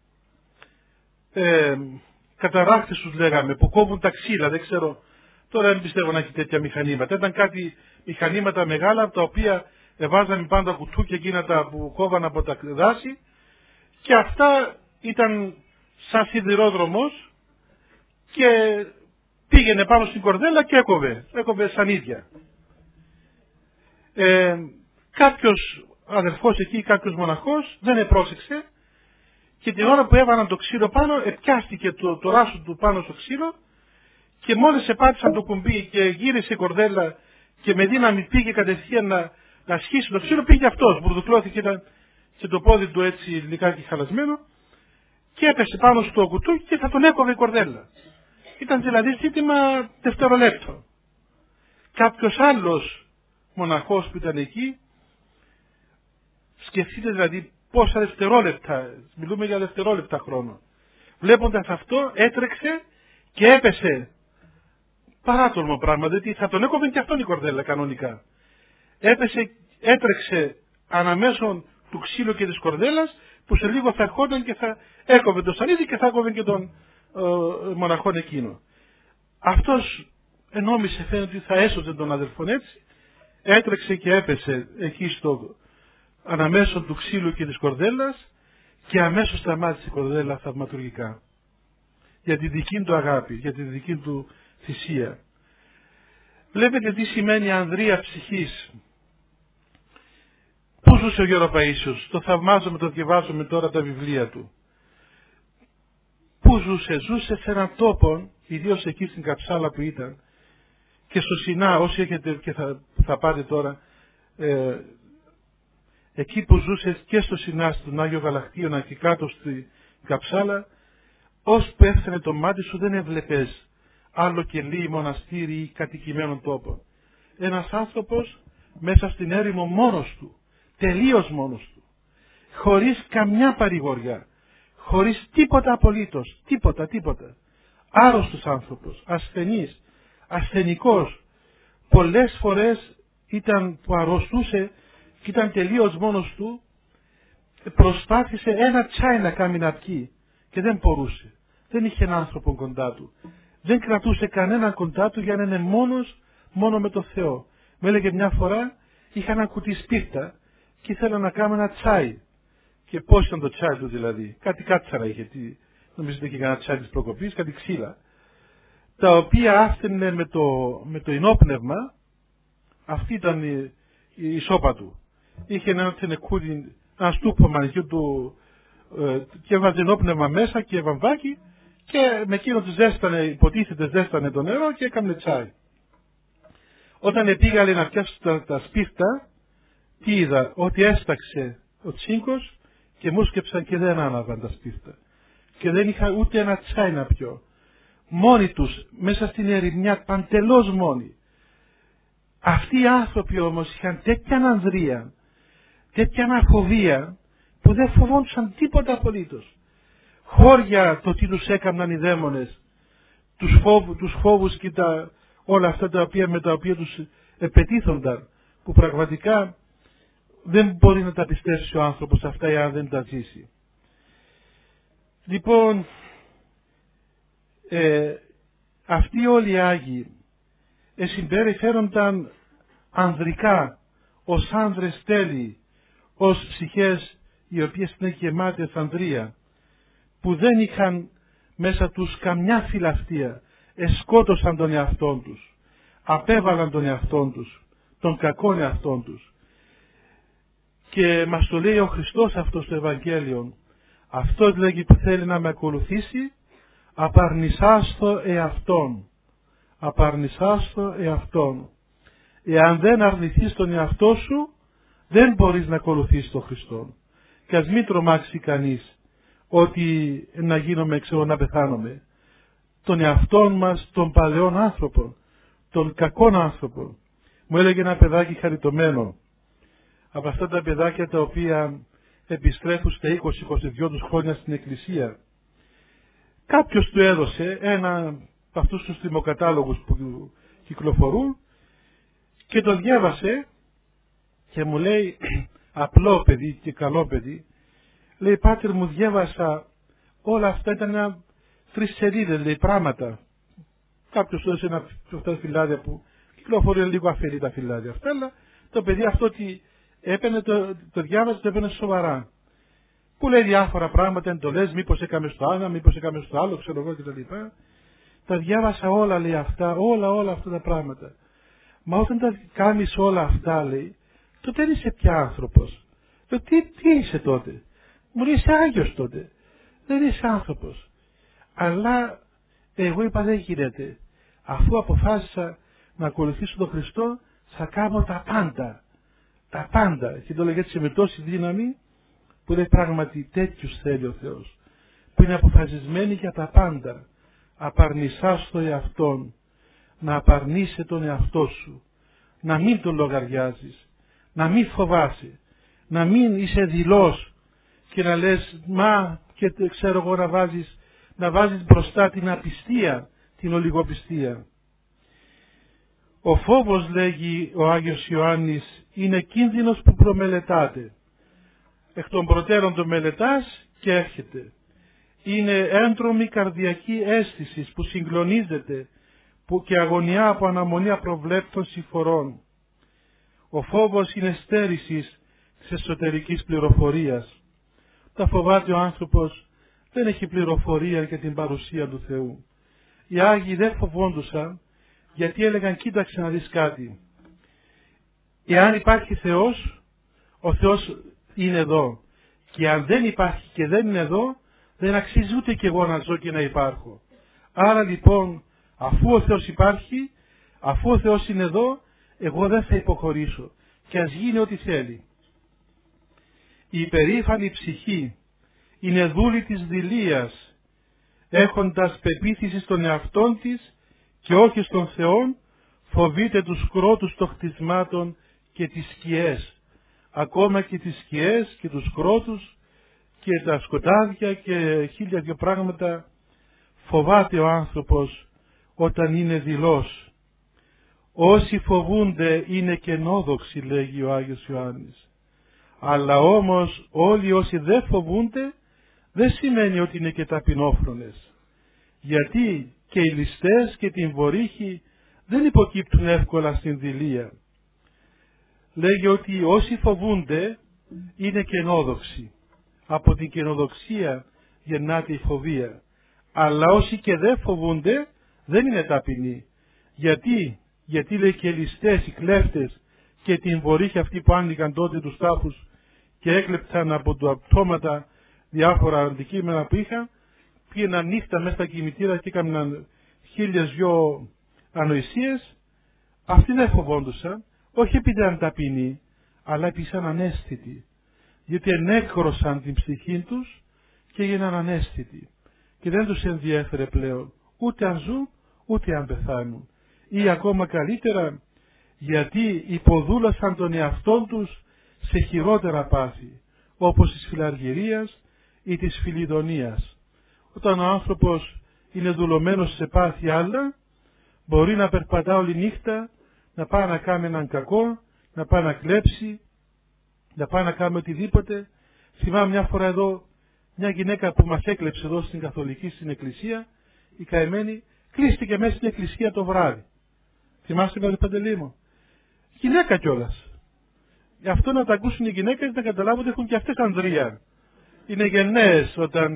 καταρράκτες τους λέγαμε, που κόβουν τα ξύλα, δεν ξέρω, τώρα δεν πιστεύω να έχει τέτοια μηχανήματα. Ήταν κάτι μηχανήματα μεγάλα, από τα οποία βάζανε πάντα κουτούκια εκείνα τα που κόβαν από τα δάση, και αυτά ήταν σαν σιδηρόδρομος και πήγαινε πάνω στην κορδέλα και έκοβε σανίδια. Κάποιος αδερφός εκεί, κάποιος μοναχός δεν επρόσεξε, και την ώρα που έβαλαν το ξύλο πάνω, επιάστηκε το ράσο του πάνω στο ξύλο, και μόλις επάτησαν το κουμπί και γύρισε η κορδέλα και με δύναμη πήγε κατευθείαν να σχίσει το ξύλο, πήγε αυτός, μπουρδουκλώθηκε, ήταν και το πόδι του έτσι λιγάκι χαλασμένο, και έπεσε πάνω στο κουτούκι και θα τον έκοβε η κορδέλα. Ήταν δηλαδή ζήτημα δευτερολέπτο. Κάποιος άλλος μοναχός που ήταν εκεί, σκεφτείτε δηλαδή πόσα δευτερόλεπτα, μιλούμε για δευτερόλεπτα χρόνο, βλέποντας αυτό έτρεξε και έπεσε. Παράτολμο πράγμα, διότι θα τον έκοβε και αυτόν η κορδέλα κανονικά. Έτρεξε αναμέσων του ξύλου και της κορδέλας, που σε λίγο θα ερχόταν και θα έκοβε το σανίδι και θα έκοβε και τον μοναχόν εκείνο. Αυτός ενόμισε, φαίνεται ότι θα έσωζε τον αδελφόν έτσι, έτρεξε και έπεσε εκεί αναμέσων του ξύλου και της κορδέλας, Και αμέσως σταμάτησε η κορδέλα θαυματουργικά. Για τη δική του αγάπη, για τη δική του θυσία. Βλέπετε τι σημαίνει ανδρεία ψυχής. Πού ζούσε ο Γιώργο Παΐσιος? Το θαυμάζομαι, το διαβάζουμε τώρα τα βιβλία του. Πού ζούσε? Ζούσε σε έναν τόπο, ιδίως εκεί στην Καψάλα που ήταν, και στο Σινά, όσοι έχετε και θα πάτε τώρα, εκεί που ζούσε και στο Σινά, στον Άγιο Γαλακτίωνα και κάτω στην Καψάλα, ώσπου έφτανε το μάτι σου δεν έβλεπες άλλο κελί, μοναστήρι ή κατοικημένον τόπο. Ένας άνθρωπος μέσα στην έρημο μόνος του, τελείως μόνος του, χωρίς καμιά παρηγοριά, χωρίς τίποτα απολύτως, τίποτα. Άρρωστος άνθρωπος, ασθενής, ασθενικός. Πολλές φορές που αρρωστούσε και ήταν τελείως μόνος του, προσπάθησε ένα τσάι να κάνει να πιει και δεν μπορούσε. Δεν είχε έναν άνθρωπο κοντά του. Δεν κρατούσε κανέναν κοντά του για να είναι μόνο με το Θεό. Μου έλεγε μια φορά, είχα ένα κουτί σπίρτα και ήθελα να κάνω ένα τσάι. Και πώς ήταν το τσάι του δηλαδή? Κάτι κάτσαρα είχε. Νομίζετε είχε κανένα τσάι της προκοπής, κάτι ξύλα. Τα οποία άφτενε με το ενόπνευμα. Αυτή ήταν η σόπα του. Είχε ένα τενεκούδι, ένα στούπωμα του και έβαζε ενόπνευμα μέσα και βαμβάκι και με εκείνο του υποτίθεται ζέστανε το νερό και έκανε τσάι. Όταν πήγα να πιάσω τα σπίρτα, τι είδα? Ότι έσταξε ο τσίγκος και μουσκεψαν και δεν άναβαν τα σπίρτα. Και δεν είχα ούτε ένα τσάι να πιω. Μόνοι τους, μέσα στην ερημιά, παντελώς μόνοι. Αυτοί οι άνθρωποι όμως είχαν τέτοια ανδρεία, τέτοια αναφοβία, που δεν φοβόντουσαν τίποτα απολύτως. Χώρια το τι τους έκαναν οι δαίμονες, τους φόβους και όλα αυτά με τα οποία τους επετίθονταν, που πραγματικά δεν μπορεί να τα πιστέψει ο άνθρωπος αυτά εάν δεν τα ζήσει. Λοιπόν, αυτοί όλοι οι Άγιοι συμπεριφέρονταν ανδρικά, ως άνδρες τέλειοι, ως ψυχές οι οποίες είναι γεμάτες ανδρεία, που δεν είχαν μέσα τους καμιά φιλαυτία, εσκότωσαν τον εαυτόν τους, απέβαλαν τον εαυτόν τους, τον κακόν εαυτόν τους. Και μας το λέει ο Χριστός αυτό στο Ευαγγέλιο. Αυτός λέγει που θέλει να με ακολουθήσει, απαρνησάστο εαυτόν. Απαρνησάστο εαυτόν. Εάν δεν αρνηθείς τον εαυτό σου, δεν μπορείς να ακολουθήσεις τον Χριστό. Και ας μην τρομάξει κανείς ότι να γίνομαι, να πεθάνομαι. Τον εαυτόν μας, των παλαιών άνθρωπων, των κακών άνθρωπων. Μου έλεγε ένα παιδάκι χαριτωμένο, από αυτά τα παιδάκια τα οποία επιστρέφουν στα 20-22 τους χρόνια στην εκκλησία. Κάποιος του έδωσε ένα από αυτούς τους τιμοκατάλογους που κυκλοφορούν και το διάβασε και μου λέει, απλό παιδί και καλό παιδί, λέει, πάτερ μου, διάβασα όλα αυτά, ήταν 3 σελίδες, λέει, πράγματα. Κάποιος του έδωσε ένα από τα φυλάδια που κυκλοφορεί λίγο αφαιρεί τα φυλάδια αυτά, αλλά το παιδί αυτό ότι έπαιρνε, το διάβασε, το έπαιρνε σοβαρά. Που λέει διάφορα πράγματα, εντολές, μήπως έκαμε στο ένα, μήπως έκαμε στο άλλο, ξέρω εγώ κτλ. Τα διάβασα όλα, λέει, αυτά, όλα αυτά τα πράγματα. Μα όταν τα κάνεις όλα αυτά, λέει, τότε δεν είσαι πια άνθρωπος. Λέω, τι είσαι τότε? Μου λέει, είσαι Άγιος τότε. Δεν είσαι άνθρωπος. Αλλά εγώ είπα, δεν γίνεται. Αφού αποφάσισα να ακολουθήσω τον Χριστό, θα κάνω τα πάντα. Τα πάντα. Και το λέγεται έτσι με τόση δύναμη, που λέει πράγματι τέτοιους θέλει ο Θεός. Που είναι αποφασισμένοι για τα πάντα. Απαρνησάς τον εαυτόν. Να απαρνείσαι τον εαυτό σου. Να μην τον λογαριάζεις. Να μην φοβάσαι. Να μην είσαι δειλός και να λες, μα και ξέρω εγώ να βάζεις μπροστά την απιστία, την ολιγοπιστία. Ο φόβος, λέγει ο Άγιος Ιωάννης, είναι κίνδυνος που προμελετάται. Εκ των προτέρων το μελετάς και έρχεται. Είναι έντρομη καρδιακή αίσθηση που συγκλονίζεται και αγωνιά από αναμονή απροβλέπτων συμφορών. Ο φόβος είναι στέρησης της εσωτερικής πληροφορίας. τα φοβάται ο άνθρωπος, δεν έχει πληροφορία για την παρουσία του Θεού. Οι Άγιοι δεν φοβόντουσαν, γιατί έλεγαν, κοίταξε να δεις κάτι. Εάν υπάρχει Θεός, ο Θεός είναι εδώ. Και αν δεν υπάρχει και δεν είναι εδώ, δεν αξίζει ούτε κι εγώ να ζω και να υπάρχω. Άρα λοιπόν, αφού ο Θεός υπάρχει, αφού ο Θεός είναι εδώ, εγώ δεν θα υποχωρήσω. Και ας γίνει ό,τι θέλει. Η υπερήφανη ψυχή είναι δούλη της δειλίας, έχοντας πεποίθηση στον εαυτόν της και όχι στον Θεόν, φοβείται τους κρότους των χτισμάτων και τις σκιές. Ακόμα και τις σκιές και τους κρότους και τα σκοτάδια και χίλια δυο πράγματα φοβάται ο άνθρωπος όταν είναι δειλός. Όσοι φοβούνται είναι κενόδοξοι, λέγει ο Άγιος Ιωάννης. Αλλά όμως όλοι όσοι δεν φοβούνται δεν σημαίνει ότι είναι και ταπεινόφρονες. Γιατί και οι ληστές και την βορύχοι δεν υποκύπτουν εύκολα στην δειλία. Λέγει ότι όσοι φοβούνται είναι κενόδοξοι. Από την κενοδοξία γεννάται η φοβία. Αλλά όσοι και δεν φοβούνται δεν είναι ταπεινοί. Γιατί λέει και οι ληστές, οι κλέφτες και την βορύχοι αυτοί που άνοιγαν τότε τους τάφους και έκλεψαν από τα πτώματα διάφορα αντικείμενα που είχαν, πήγαιναν νύχτα μέσα στα κημητήρα και έκαναν χίλιες δυο ανοησίες. Αυτοί δεν φοβόντουσαν, όχι επειδή ήταν ταπεινοί, αλλά επειδή ήταν ανέστητοι. Γιατί ενέκρωσαν την ψυχή τους και έγιναν ανέστητοι. Και δεν τους ενδιέφερε πλέον ούτε αν ζουν ούτε αν πεθάνουν. Ή ακόμα καλύτερα, γιατί υποδούλασαν τον εαυτόν τους σε χειρότερα πάθη, όπως της φιλαργυρίας ή της φιλιδονίας. Όταν ο άνθρωπος είναι δουλωμένος σε πάθη άλλα, μπορεί να περπατά όλη νύχτα, να πάει να κάνει έναν κακό, να πάει να κλέψει, να πάει να κάνει οτιδήποτε. Θυμάμαι μια φορά εδώ, μια γυναίκα που μας έκλεψε εδώ στην Καθολική, στην εκκλησία, η καημένη, κλείστηκε μέσα στην εκκλησία το βράδυ. Θυμάστε με, Παντελή μου? Γυναίκα κιόλας. Γι' αυτό να τα ακούσουν οι γυναίκες, να καταλάβουν ότι έχουν και αυτές ανδρεία. Είναι γενναίες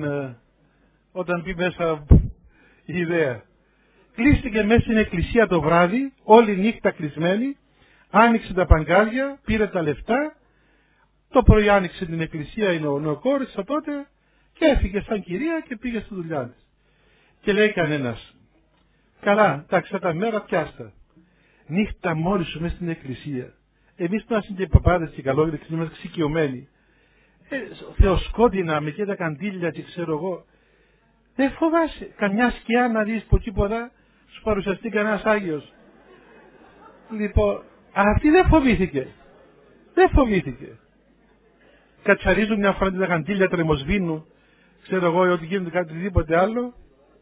όταν πει μέσα η ιδέα. Κλείστηκε μέσα στην εκκλησία το βράδυ, όλη νύχτα κλεισμένη, άνοιξε τα παγκάλια, πήρε τα λεφτά, το πρωί άνοιξε την εκκλησία η νεοκόρησα τότε και έφυγε σαν κυρία και πήγε στη δουλειά της. Και λέει κανένας, καλά, εντάξει, τα μέρα πιάστα. Νύχτα μόλις σου μέσα στην εκκλησία. Εμείς που είμαστε και παπάδες και καλόγεροι και είμαστε ξικιωμένοι. Θεοσκότεινα με και τα καντήλια και ξέρω εγώ. Δεν φοβάσαι καμιά σκιά να δεις που τίποτα σου παρουσιαστεί κανένας Άγιος? Λοιπόν, αυτή δεν φοβήθηκε. Δεν φοβήθηκε. Κατσαρίζουν μια φορά τα καντήλια, τρεμοσβήνουν, ξέρω εγώ, ότι γίνεται κάτι οτιδήποτε άλλο.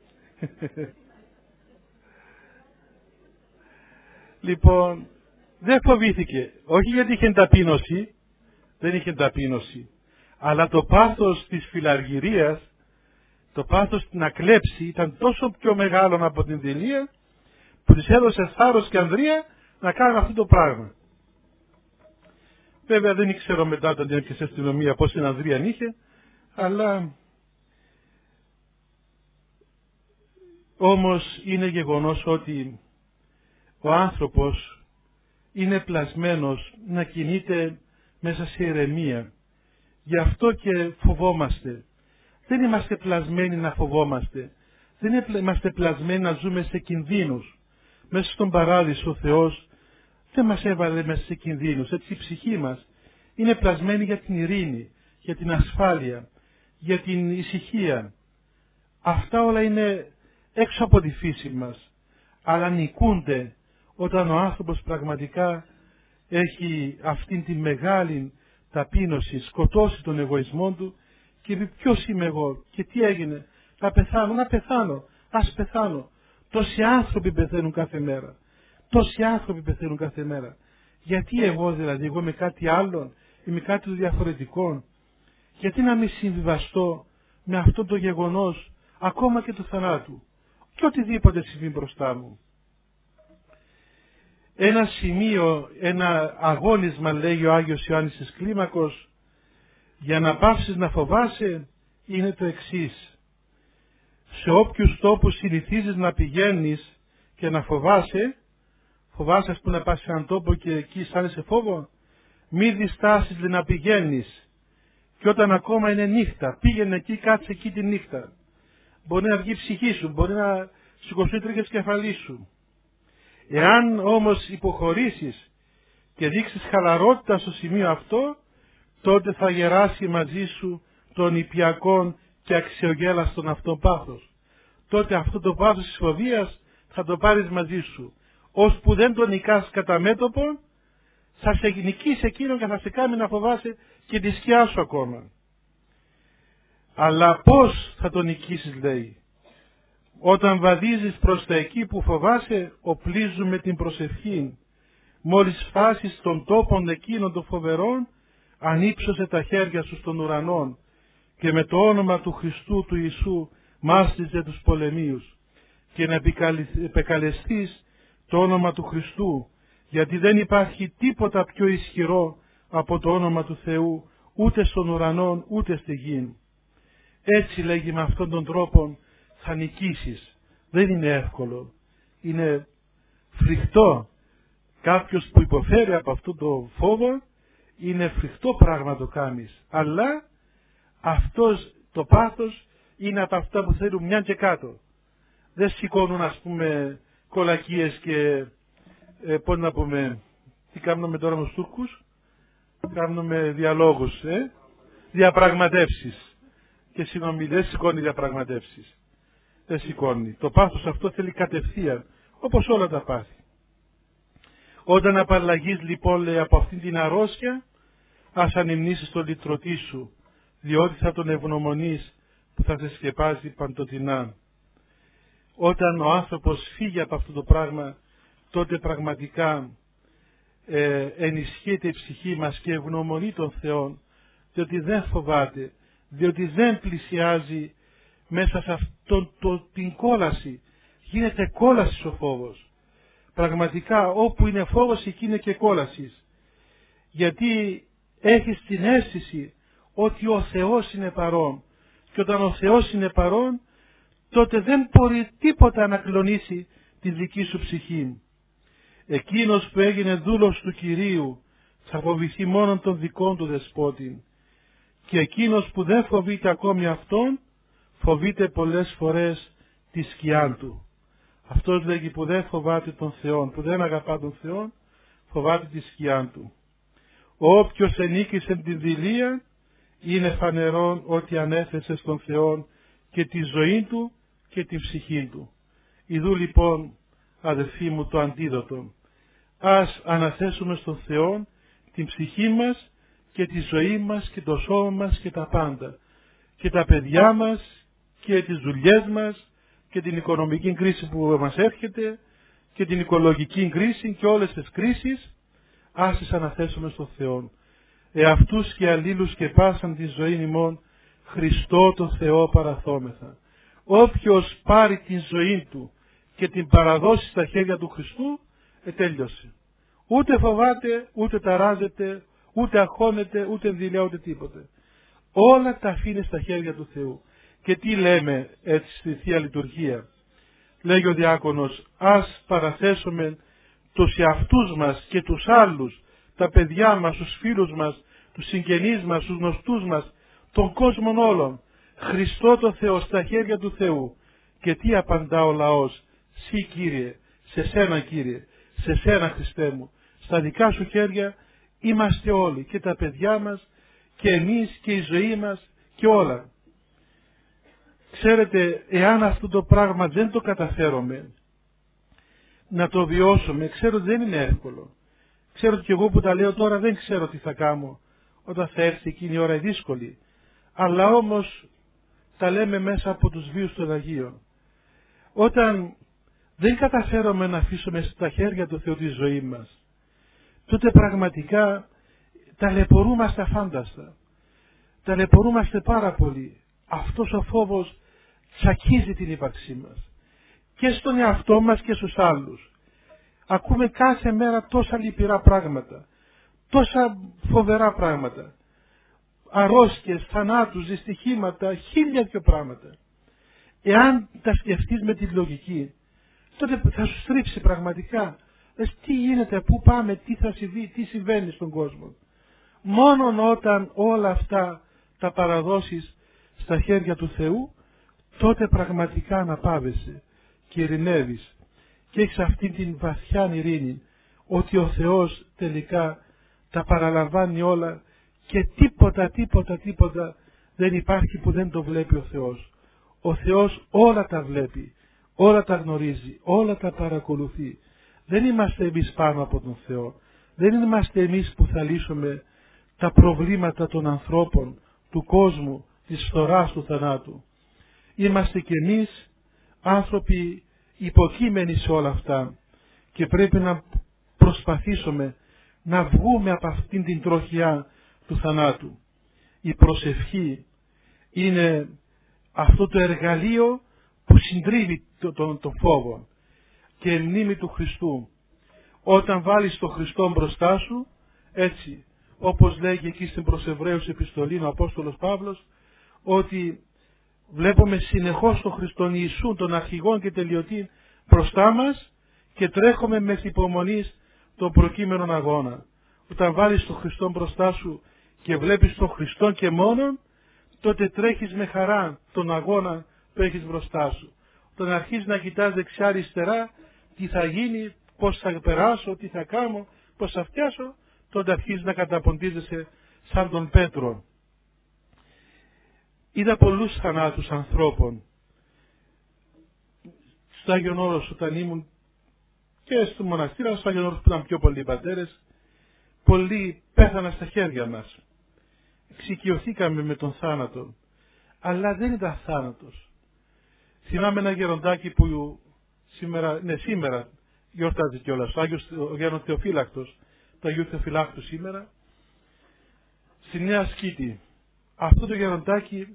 Λοιπόν, δεν φοβήθηκε. Όχι γιατί είχε ταπείνωση, δεν είχε ταπείνωση, αλλά το πάθος της φιλαργυρίας, το πάθος να κλέψει ήταν τόσο πιο μεγάλο από την δειλία, που της έδωσε θάρρος και ανδρεία να κάνουν αυτό το πράγμα. Βέβαια δεν ήξερα μετά όταν την έπιασε αστυνομία πόση ανδρεία είχε, αλλά όμως είναι γεγονός ότι ο άνθρωπος είναι πλασμένος να κινείται μέσα σε ηρεμία. Γι' αυτό και φοβόμαστε. Δεν είμαστε πλασμένοι να φοβόμαστε. Δεν είμαστε πλασμένοι να ζούμε σε κινδύνους. Μέσα στον παράδεισο ο Θεός δεν μας έβαλε μέσα σε κινδύνους. Έτσι η ψυχή μας είναι πλασμένη για την ειρήνη, για την ασφάλεια, για την ησυχία. Αυτά όλα είναι έξω από τη φύση μας. Αλλά νικούνται όταν ο άνθρωπος πραγματικά έχει αυτήν τη μεγάλη ταπείνωση, σκοτώσει τον εγωισμό του και πει ποιος είμαι εγώ και τι έγινε, να πεθάνω, ας πεθάνω. Τόσοι άνθρωποι πεθαίνουν κάθε μέρα. Τόσοι άνθρωποι πεθαίνουν κάθε μέρα. Γιατί εγώ δηλαδή, εγώ είμαι κάτι άλλο, είμαι κάτι διαφορετικό? Γιατί να μην συμβιβαστώ με αυτό το γεγονός ακόμα και του θανάτου και οτιδήποτε συμβεί μπροστά μου? Ένα σημείο, ένα αγώνισμα, λέγει ο Άγιος Ιωάννης της Κλίμακος, Για να πάψεις να φοβάσαι είναι το εξής. Σε όποιους τόπους συνηθίζεις να πηγαίνεις και να φοβάσαι ας πούμε να πας σε έναν τόπο και εκεί αισθάνεσαι φόβο, μη διστάσεις να πηγαίνεις. Και όταν ακόμα είναι νύχτα, πήγαινε εκεί, κάτσε εκεί τη νύχτα. Μπορεί να βγει η ψυχή σου, μπορεί να σηκωθεί τρίχες κεφαλής σου. Εάν όμως υποχωρήσεις και δείξεις χαλαρότητα στο σημείο αυτό, τότε θα γεράσει μαζί σου το νηπιακόν και αξιογέλαστον αυτό πάθος. Τότε αυτό το πάθος της φοβίας θα το πάρεις μαζί σου. Ώσπου δεν το νικάς κατά μέτωπο, θα σε νικήσει εκείνο και θα σε κάνει να φοβάσαι και τη σκιά σου ακόμα. Αλλά πώς θα το νικήσεις, λέει? Όταν βαδίζεις προς τα εκεί που φοβάσαι, οπλίζουν με την προσευχή. Μόλις φτάσεις στον τόπον εκείνων των φοβερών, ανύψωσε τα χέρια σου στον ουρανόν και με το όνομα του Χριστού του Ιησού μάστιζε τους πολεμίους και να επεκαλεστείς το όνομα του Χριστού, γιατί δεν υπάρχει τίποτα πιο ισχυρό από το όνομα του Θεού, ούτε στον ουρανόν ούτε στη γη. Έτσι, λέγει, με αυτόν τον τρόπο θα νικήσεις. Δεν είναι εύκολο, είναι φρικτό. Κάποιος που υποφέρει από αυτό το φόβο, είναι φρικτό πράγμα το κάνεις, αλλά αυτός το πάθος είναι από αυτά που θέλουν μια και κάτω. Δεν σηκώνουν, ας πούμε, κολακίες και πώς να πούμε, τι κάνουμε τώρα με τους Τούρκους, κάνουμε διαλόγους, διαπραγματεύσεις και συνομιλίες. Δεν σηκώνει διαπραγματεύσεις, δεν σηκώνει. Το πάθος αυτό θέλει κατευθείαν, όπως όλα τα πάθη. Όταν απαλλαγείς λοιπόν, λέει, από αυτήν την αρρώστια, ας ανυμνήσεις τον λυτρωτή σου, διότι θα τον ευγνωμονείς που θα σε σκεπάζει παντοτινά. Όταν ο άνθρωπος φύγει από αυτό το πράγμα, τότε πραγματικά ενισχύεται η ψυχή μας και ευγνωμονεί τον Θεό, διότι δεν φοβάται, διότι δεν πλησιάζει μέσα σε αυτόν την κόλαση. Γίνεται κόλαση ο φόβος. Πραγματικά όπου είναι φόβος εκεί είναι και κόλαση. Γιατί έχεις την αίσθηση ότι ο Θεός είναι παρόν. Και όταν ο Θεός είναι παρόν, τότε δεν μπορεί τίποτα να κλονίσει τη δική σου ψυχή. Εκείνος που έγινε δούλος του Κυρίου θα φοβηθεί μόνον τον δικών του δεσπότη. Και εκείνος που δεν φοβείται ακόμη αυτόν, φοβείται πολλές φορές τη σκιά του. Αυτός, λέγει, που δεν φοβάται τον Θεό, που δεν αγαπά τον Θεό, φοβάται τη σκιά του. Όποιος ενίκησε την δειλία, είναι φανερόν ότι ανέθεσε στον Θεό και τη ζωή του και τη ψυχή του. Ιδού λοιπόν, αδελφοί μου, το αντίδοτο. Ας αναθέσουμε στον Θεό την ψυχή μας και τη ζωή μας και το σώμα μας και τα πάντα. Και τα παιδιά μας και τις δουλειές μας και την οικονομική κρίση που μας έρχεται και την οικολογική κρίση και όλες τις κρίσεις, ας τις αναθέσουμε στον Θεό. Εαυτούς και αλλήλους και πάσαν τη ζωή ημών, Χριστό το Θεό παραθόμεθα. Όποιος πάρει την ζωή του και την παραδώσει στα χέρια του Χριστού, τέλειωσε. Ούτε φοβάται, ούτε ταράζεται, ούτε αγχώνεται, ούτε δειλιά, ούτε τίποτε. Όλα τα αφήνει στα χέρια του Θεού. Και τι λέμε έτσι στη Θεία Λειτουργία? Λέγει ο διάκονος, ας παραθέσουμε τους εαυτούς μας και τους άλλους, τα παιδιά μας, τους φίλους μας, τους συγγενείς μας, τους γνωστούς μας, τον κόσμο όλων, Χριστό το Θεό, στα χέρια του Θεού. Και τι απαντά ο λαός? Συ, Κύριε, σε σένα, Κύριε, σε σένα, Χριστέ μου, στα δικά σου χέρια είμαστε όλοι, και τα παιδιά μας και εμείς και η ζωή μας και όλα. Ξέρετε, εάν αυτό το πράγμα δεν το καταφέρουμε να το βιώσουμε, ξέρω ότι δεν είναι εύκολο. Ξέρω ότι και εγώ που τα λέω τώρα δεν ξέρω τι θα κάνω όταν θα έρθει εκείνη η ώρα δύσκολη. Αλλά όμως τα λέμε μέσα από τους βίους των Αγίων. Όταν δεν καταφέρουμε να αφήσουμε στα χέρια του Θεού τη ζωή μας, τότε πραγματικά ταλαιπωρούμαστε αφάνταστα. Ταλαιπωρούμαστε πάρα πολύ. Αυτός ο φόβος τσακίζει την ύπαρξή μας. Και στον εαυτό μας και στους άλλους. Ακούμε κάθε μέρα τόσα λυπηρά πράγματα. Τόσα φοβερά πράγματα. αρρώστιες, θανάτους, δυστυχήματα, χίλια δυο πράγματα. Εάν τα σκεφτείς με τη λογική, τότε θα σου στρίψει πραγματικά. Λες, τι γίνεται, πού πάμε, τι θα συμβεί, τι συμβαίνει στον κόσμο. Μόνον όταν όλα αυτά τα παραδώσεις στα χέρια του Θεού, τότε πραγματικά αναπαύεσαι και ειρηνεύεις και έχεις αυτή την βαθιά ειρήνη ότι ο Θεός τελικά τα παραλαμβάνει όλα και τίποτα δεν υπάρχει που δεν το βλέπει ο Θεός. Ο Θεός όλα τα βλέπει, όλα τα γνωρίζει, όλα τα παρακολουθεί. Δεν είμαστε εμείς πάνω από τον Θεό. Δεν είμαστε εμείς που θα λύσουμε τα προβλήματα των ανθρώπων, του κόσμου, της φθοράς, του θανάτου. Είμαστε κι εμείς άνθρωποι υποκείμενοι σε όλα αυτά και πρέπει να προσπαθήσουμε να βγούμε από αυτήν την τροχιά του θανάτου. Η προσευχή είναι αυτό το εργαλείο που συντρίβει τον φόβο και εν μνήμη του Χριστού. Όταν βάλεις τον Χριστό μπροστά σου, έτσι όπως λέγει εκεί στην προς Εβραίους επιστολή ο Απόστολος Παύλος, ότι βλέπουμε συνεχώς τον Χριστόν Ιησού, τον αρχηγόν και τελειωτή μπροστά μας και τρέχουμε με υπομονής τον προκείμενον αγώνα. Όταν βάλεις τον Χριστό μπροστά σου και βλέπεις τον Χριστό και μόνον, τότε τρέχεις με χαρά τον αγώνα που έχεις μπροστά σου. Όταν αρχίζεις να κοιτάς δεξιά αριστερά, τι θα γίνει, πώς θα περάσω, τι θα κάνω, πώς θα φτιάσω, τότε αρχίζεις να καταποντίζεσαι σαν τον Πέτρο. Είδα πολλούς θανάτους ανθρώπων στο Άγιον Όρος όταν ήμουν και στο μοναστήριο, στο Άγιον Όρος που ήταν πιο πολλοί πατέρες, πολλοί πέθαναν στα χέρια μας. Εξοικειωθήκαμε με τον θάνατο, αλλά δεν ήταν θάνατος. Θυμάμαι ένα γεροντάκι που σήμερα γιορτάζει κιόλας, ο Αγίος Θεοφύλακτος, του Αγίου Θεοφυλάκτου σήμερα, στη Νέα Σκήτη. Αυτό το γεροντάκι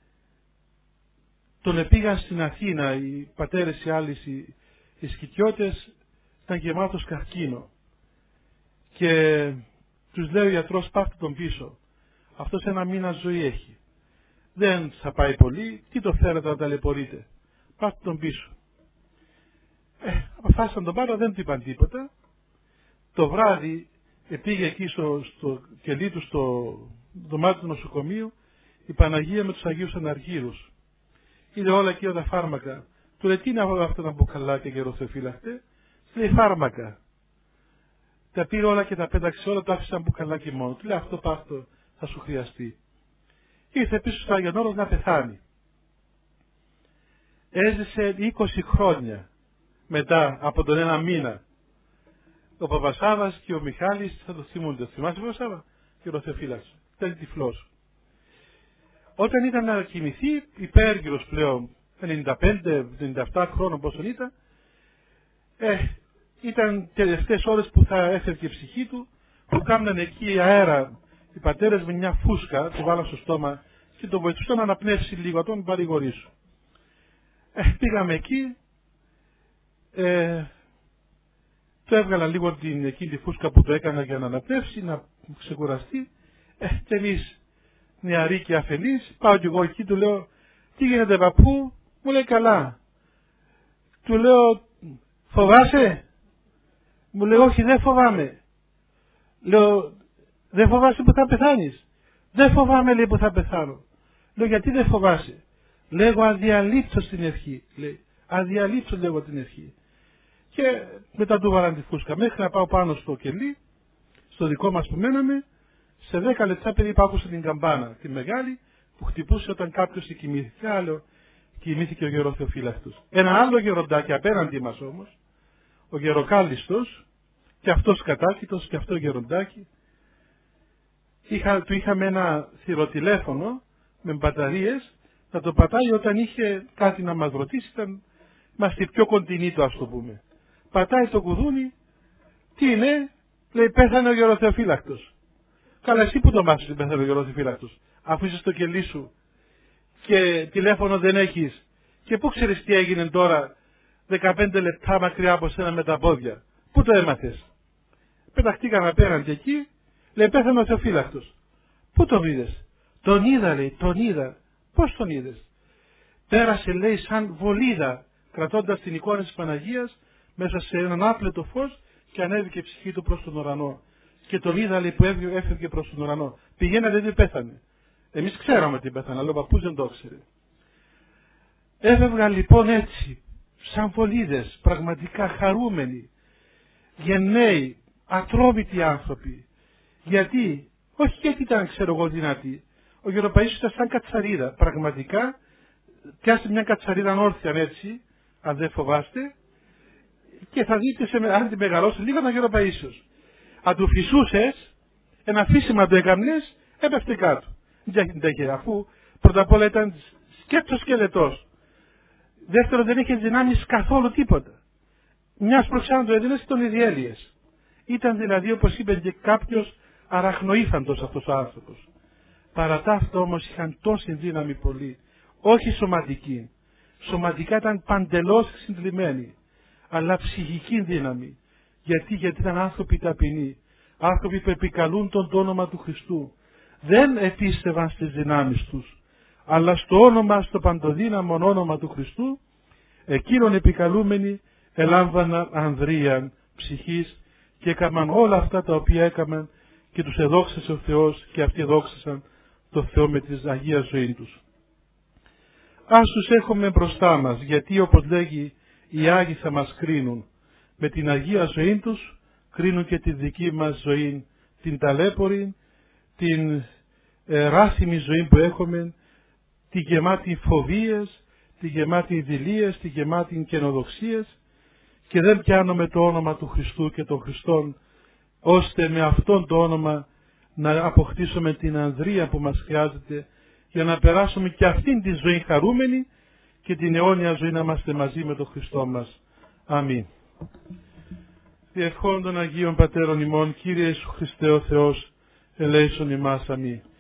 τον επήγαν στην Αθήνα, οι πατέρες οι άλλοι, οι σκητιώτες, ήταν γεμάτος καρκίνο. Και τους λέει ο γιατρός, πάρτε τον πίσω. Αυτός 1 μήνα ζωή έχει. Δεν θα πάει πολύ, τι το θέλετε να ταλαιπωρείτε. Πάρτε τον πίσω. Αποφάσισαν τον πάρω, δεν του είπαν τίποτα. Το βράδυ πήγε εκεί στο κελί του, στο δωμάτιο του νοσοκομείου, η Παναγία με τους Αγίους Αναργύρους. Είδε όλα εκεί τα φάρμακα. Του λέει, τι είναι αυτά τα μπουκαλάκια, γεροθεοφύλακτε? Λέει, φάρμακα. Τα πήρε όλα και τα πέταξε όλα, το άφησε ένα μπουκαλάκι μόνο. Του λέει, αυτό πάρτο, θα σου χρειαστεί. Ήρθε πίσω στο Άγιον Όρος να πεθάνει. Έζησε 20 χρόνια μετά από τον 1 μήνα. Ο Παπασάβας και ο Μιχάλης θα το θυμούνται. Θυμάσαι Παπασάβα? Γεροθεοφύλαξε. Ήταν τυφλός. Όταν ήταν να κοιμηθεί, υπέργυρος πλέον, 95-97 χρόνων πόσο ήταν, ήταν τελευταίες ώρες που θα έφευγε η ψυχή του, που κάμναν εκεί αέρα οι πατέρες με μια φούσκα, του βάλαν στο στόμα και τον βοηθούσαν να αναπνεύσει λίγο, τον παρηγορήσουν. Πήγαμε εκεί, του έβγαλαν λίγο εκείνη τη φούσκα που το έκανα για να αναπνεύσει, να ξεκουραστεί, και εμείς νεαροί και αφελείς, πάω κι εγώ εκεί, του λέω, τι γίνεται παππού? Μου λέει, καλά. Του λέω, φοβάσαι? Μου λέει, όχι, δεν φοβάμαι. Λέω, δεν φοβάσαι που θα πεθάνεις? Δεν φοβάμαι, λέει, που θα πεθάνω. Λέω, γιατί δεν φοβάσαι? Λέγω, αδιαλείπτως την ευχή. Λέει, αδιαλείπτως λέγω την ευχή. Και μετά του βάλαν τη φούσκα μέχρι να πάω πάνω στο κελί, στο δικό μας που μέναμε. Σε 10 λεπτά περίπου άκουσα την καμπάνα, τη μεγάλη, που χτυπούσε όταν κάποιος κοιμήθηκε. Άλλο κοιμήθηκε ο γεροθεοφύλακτος. Ένα άλλο γεροντάκι απέναντι μας όμως, ο γεροκάλιστος, και αυτός κατάκητος και αυτό γεροντάκι. Του είχαμε ένα θηροτηλέφωνο με μπαταρίες, να το πατάει όταν είχε κάτι να μας ρωτήσει, είμαστε πιο κοντινοί του, ας το πούμε. Πατάει το κουδούνι, τι είναι? Λέει, πέθανε ο γεροθεοφύλακτος. Καλά, εσύ που το μάθεις ότι πέθανε ο γεροθεοφύλακτος, αφού είσαι στο κελί σου και τηλέφωνο δεν έχεις, και πού ξέρεις τι έγινε τώρα 15 λεπτά μακριά από σένα με τα πόδια? Πού το έμαθες? Πεταχτήκαμε απέναντι εκεί, λέει, πέθανε ο Θεοφύλακτος. Πού το είδες? Τον είδα, λέει, τον είδα. Πώς τον είδες? Πέρασε, λέει, σαν βολίδα, κρατώντας την εικόνα της Παναγίας μέσα σε έναν άπλετο φως και ανέβηκε η ψυχή του προς τον ουρανό. Και τον είδα, λέει, που έφευγε προς τον ουρανό. Πηγαίνατε, δεν πέθανε. Εμείς ξέραμε τι πέθανε, αλλά ο παππούς δεν το ξέρε. Έφευγαν λοιπόν έτσι, σαν βολίδες, πραγματικά χαρούμενοι, γενναίοι, ατρόμητοι άνθρωποι. Γιατί? Όχι γιατί ήταν, ξέρω εγώ, δυνατοί. Ο Γεροπαΐσιος ήταν σαν κατσαρίδα. Πραγματικά, πιάστε μια κατσαρίδα όρθια έτσι, αν δεν φοβάστε, και θα δείτε, αν τη μεγαλώσει λίγο, τον Γεροπαΐσιος. Αν του φυσούσες, ένα φύσιμα του έκαμνες, έπεφτε κάτω. Αφού πρώτα απ' όλα ήταν σκέτος σκελετός. Δεύτερον, δεν είχε δυνάμεις καθόλου τίποτα. Μιας προξάνα του έδινες και τον ιδιέλυες. Ήταν δηλαδή, όπως είπε και κάποιος, αραχνοήφαντος αυτός ο άνθρωπος. Παρά τα αυτά όμως είχαν τόση δύναμη πολύ, όχι σωματική. Σωματικά ήταν παντελώς συντλημένοι, αλλά ψυχική δύναμη. Γιατί ήταν άνθρωποι ταπεινοί, άνθρωποι που επικαλούν το όνομα του Χριστού. Δεν επίστευαν στις δυνάμεις τους, αλλά στο όνομα, στο παντοδύναμο όνομα του Χριστού, εκείνον επικαλούμενοι ελάμβαναν ανδρείαν ψυχής και έκαναν όλα αυτά τα οποία έκαναν και τους εδόξασε ο Θεός και αυτοί εδόξασαν το Θεό με τη Αγία ζωή τους. Ας τους έχουμε μπροστά μας, γιατί όπως λέγει οι Άγιοι θα μας κρίνουν. Με την Αγία ζωή τους κρίνουν και τη δική μας ζωή, την ταλέπορη, την ράθιμη ζωή που έχουμε, τη γεμάτη φοβίες, τη γεμάτη δειλίες, τη γεμάτη καινοδοξίες, και δεν πιάνουμε το όνομα του Χριστού και των Χριστών, ώστε με αυτόν το όνομα να αποκτήσουμε την ανδρεία που μας χρειάζεται για να περάσουμε και αυτήν τη ζωή χαρούμενη και την αιώνια ζωή να είμαστε μαζί με τον Χριστό μας. Αμήν. Διευχών των Αγίων Πατέρων ημών, Κύριε Ιησού Χριστέ ο Θεός, ελέησον ημάς. Αμήν.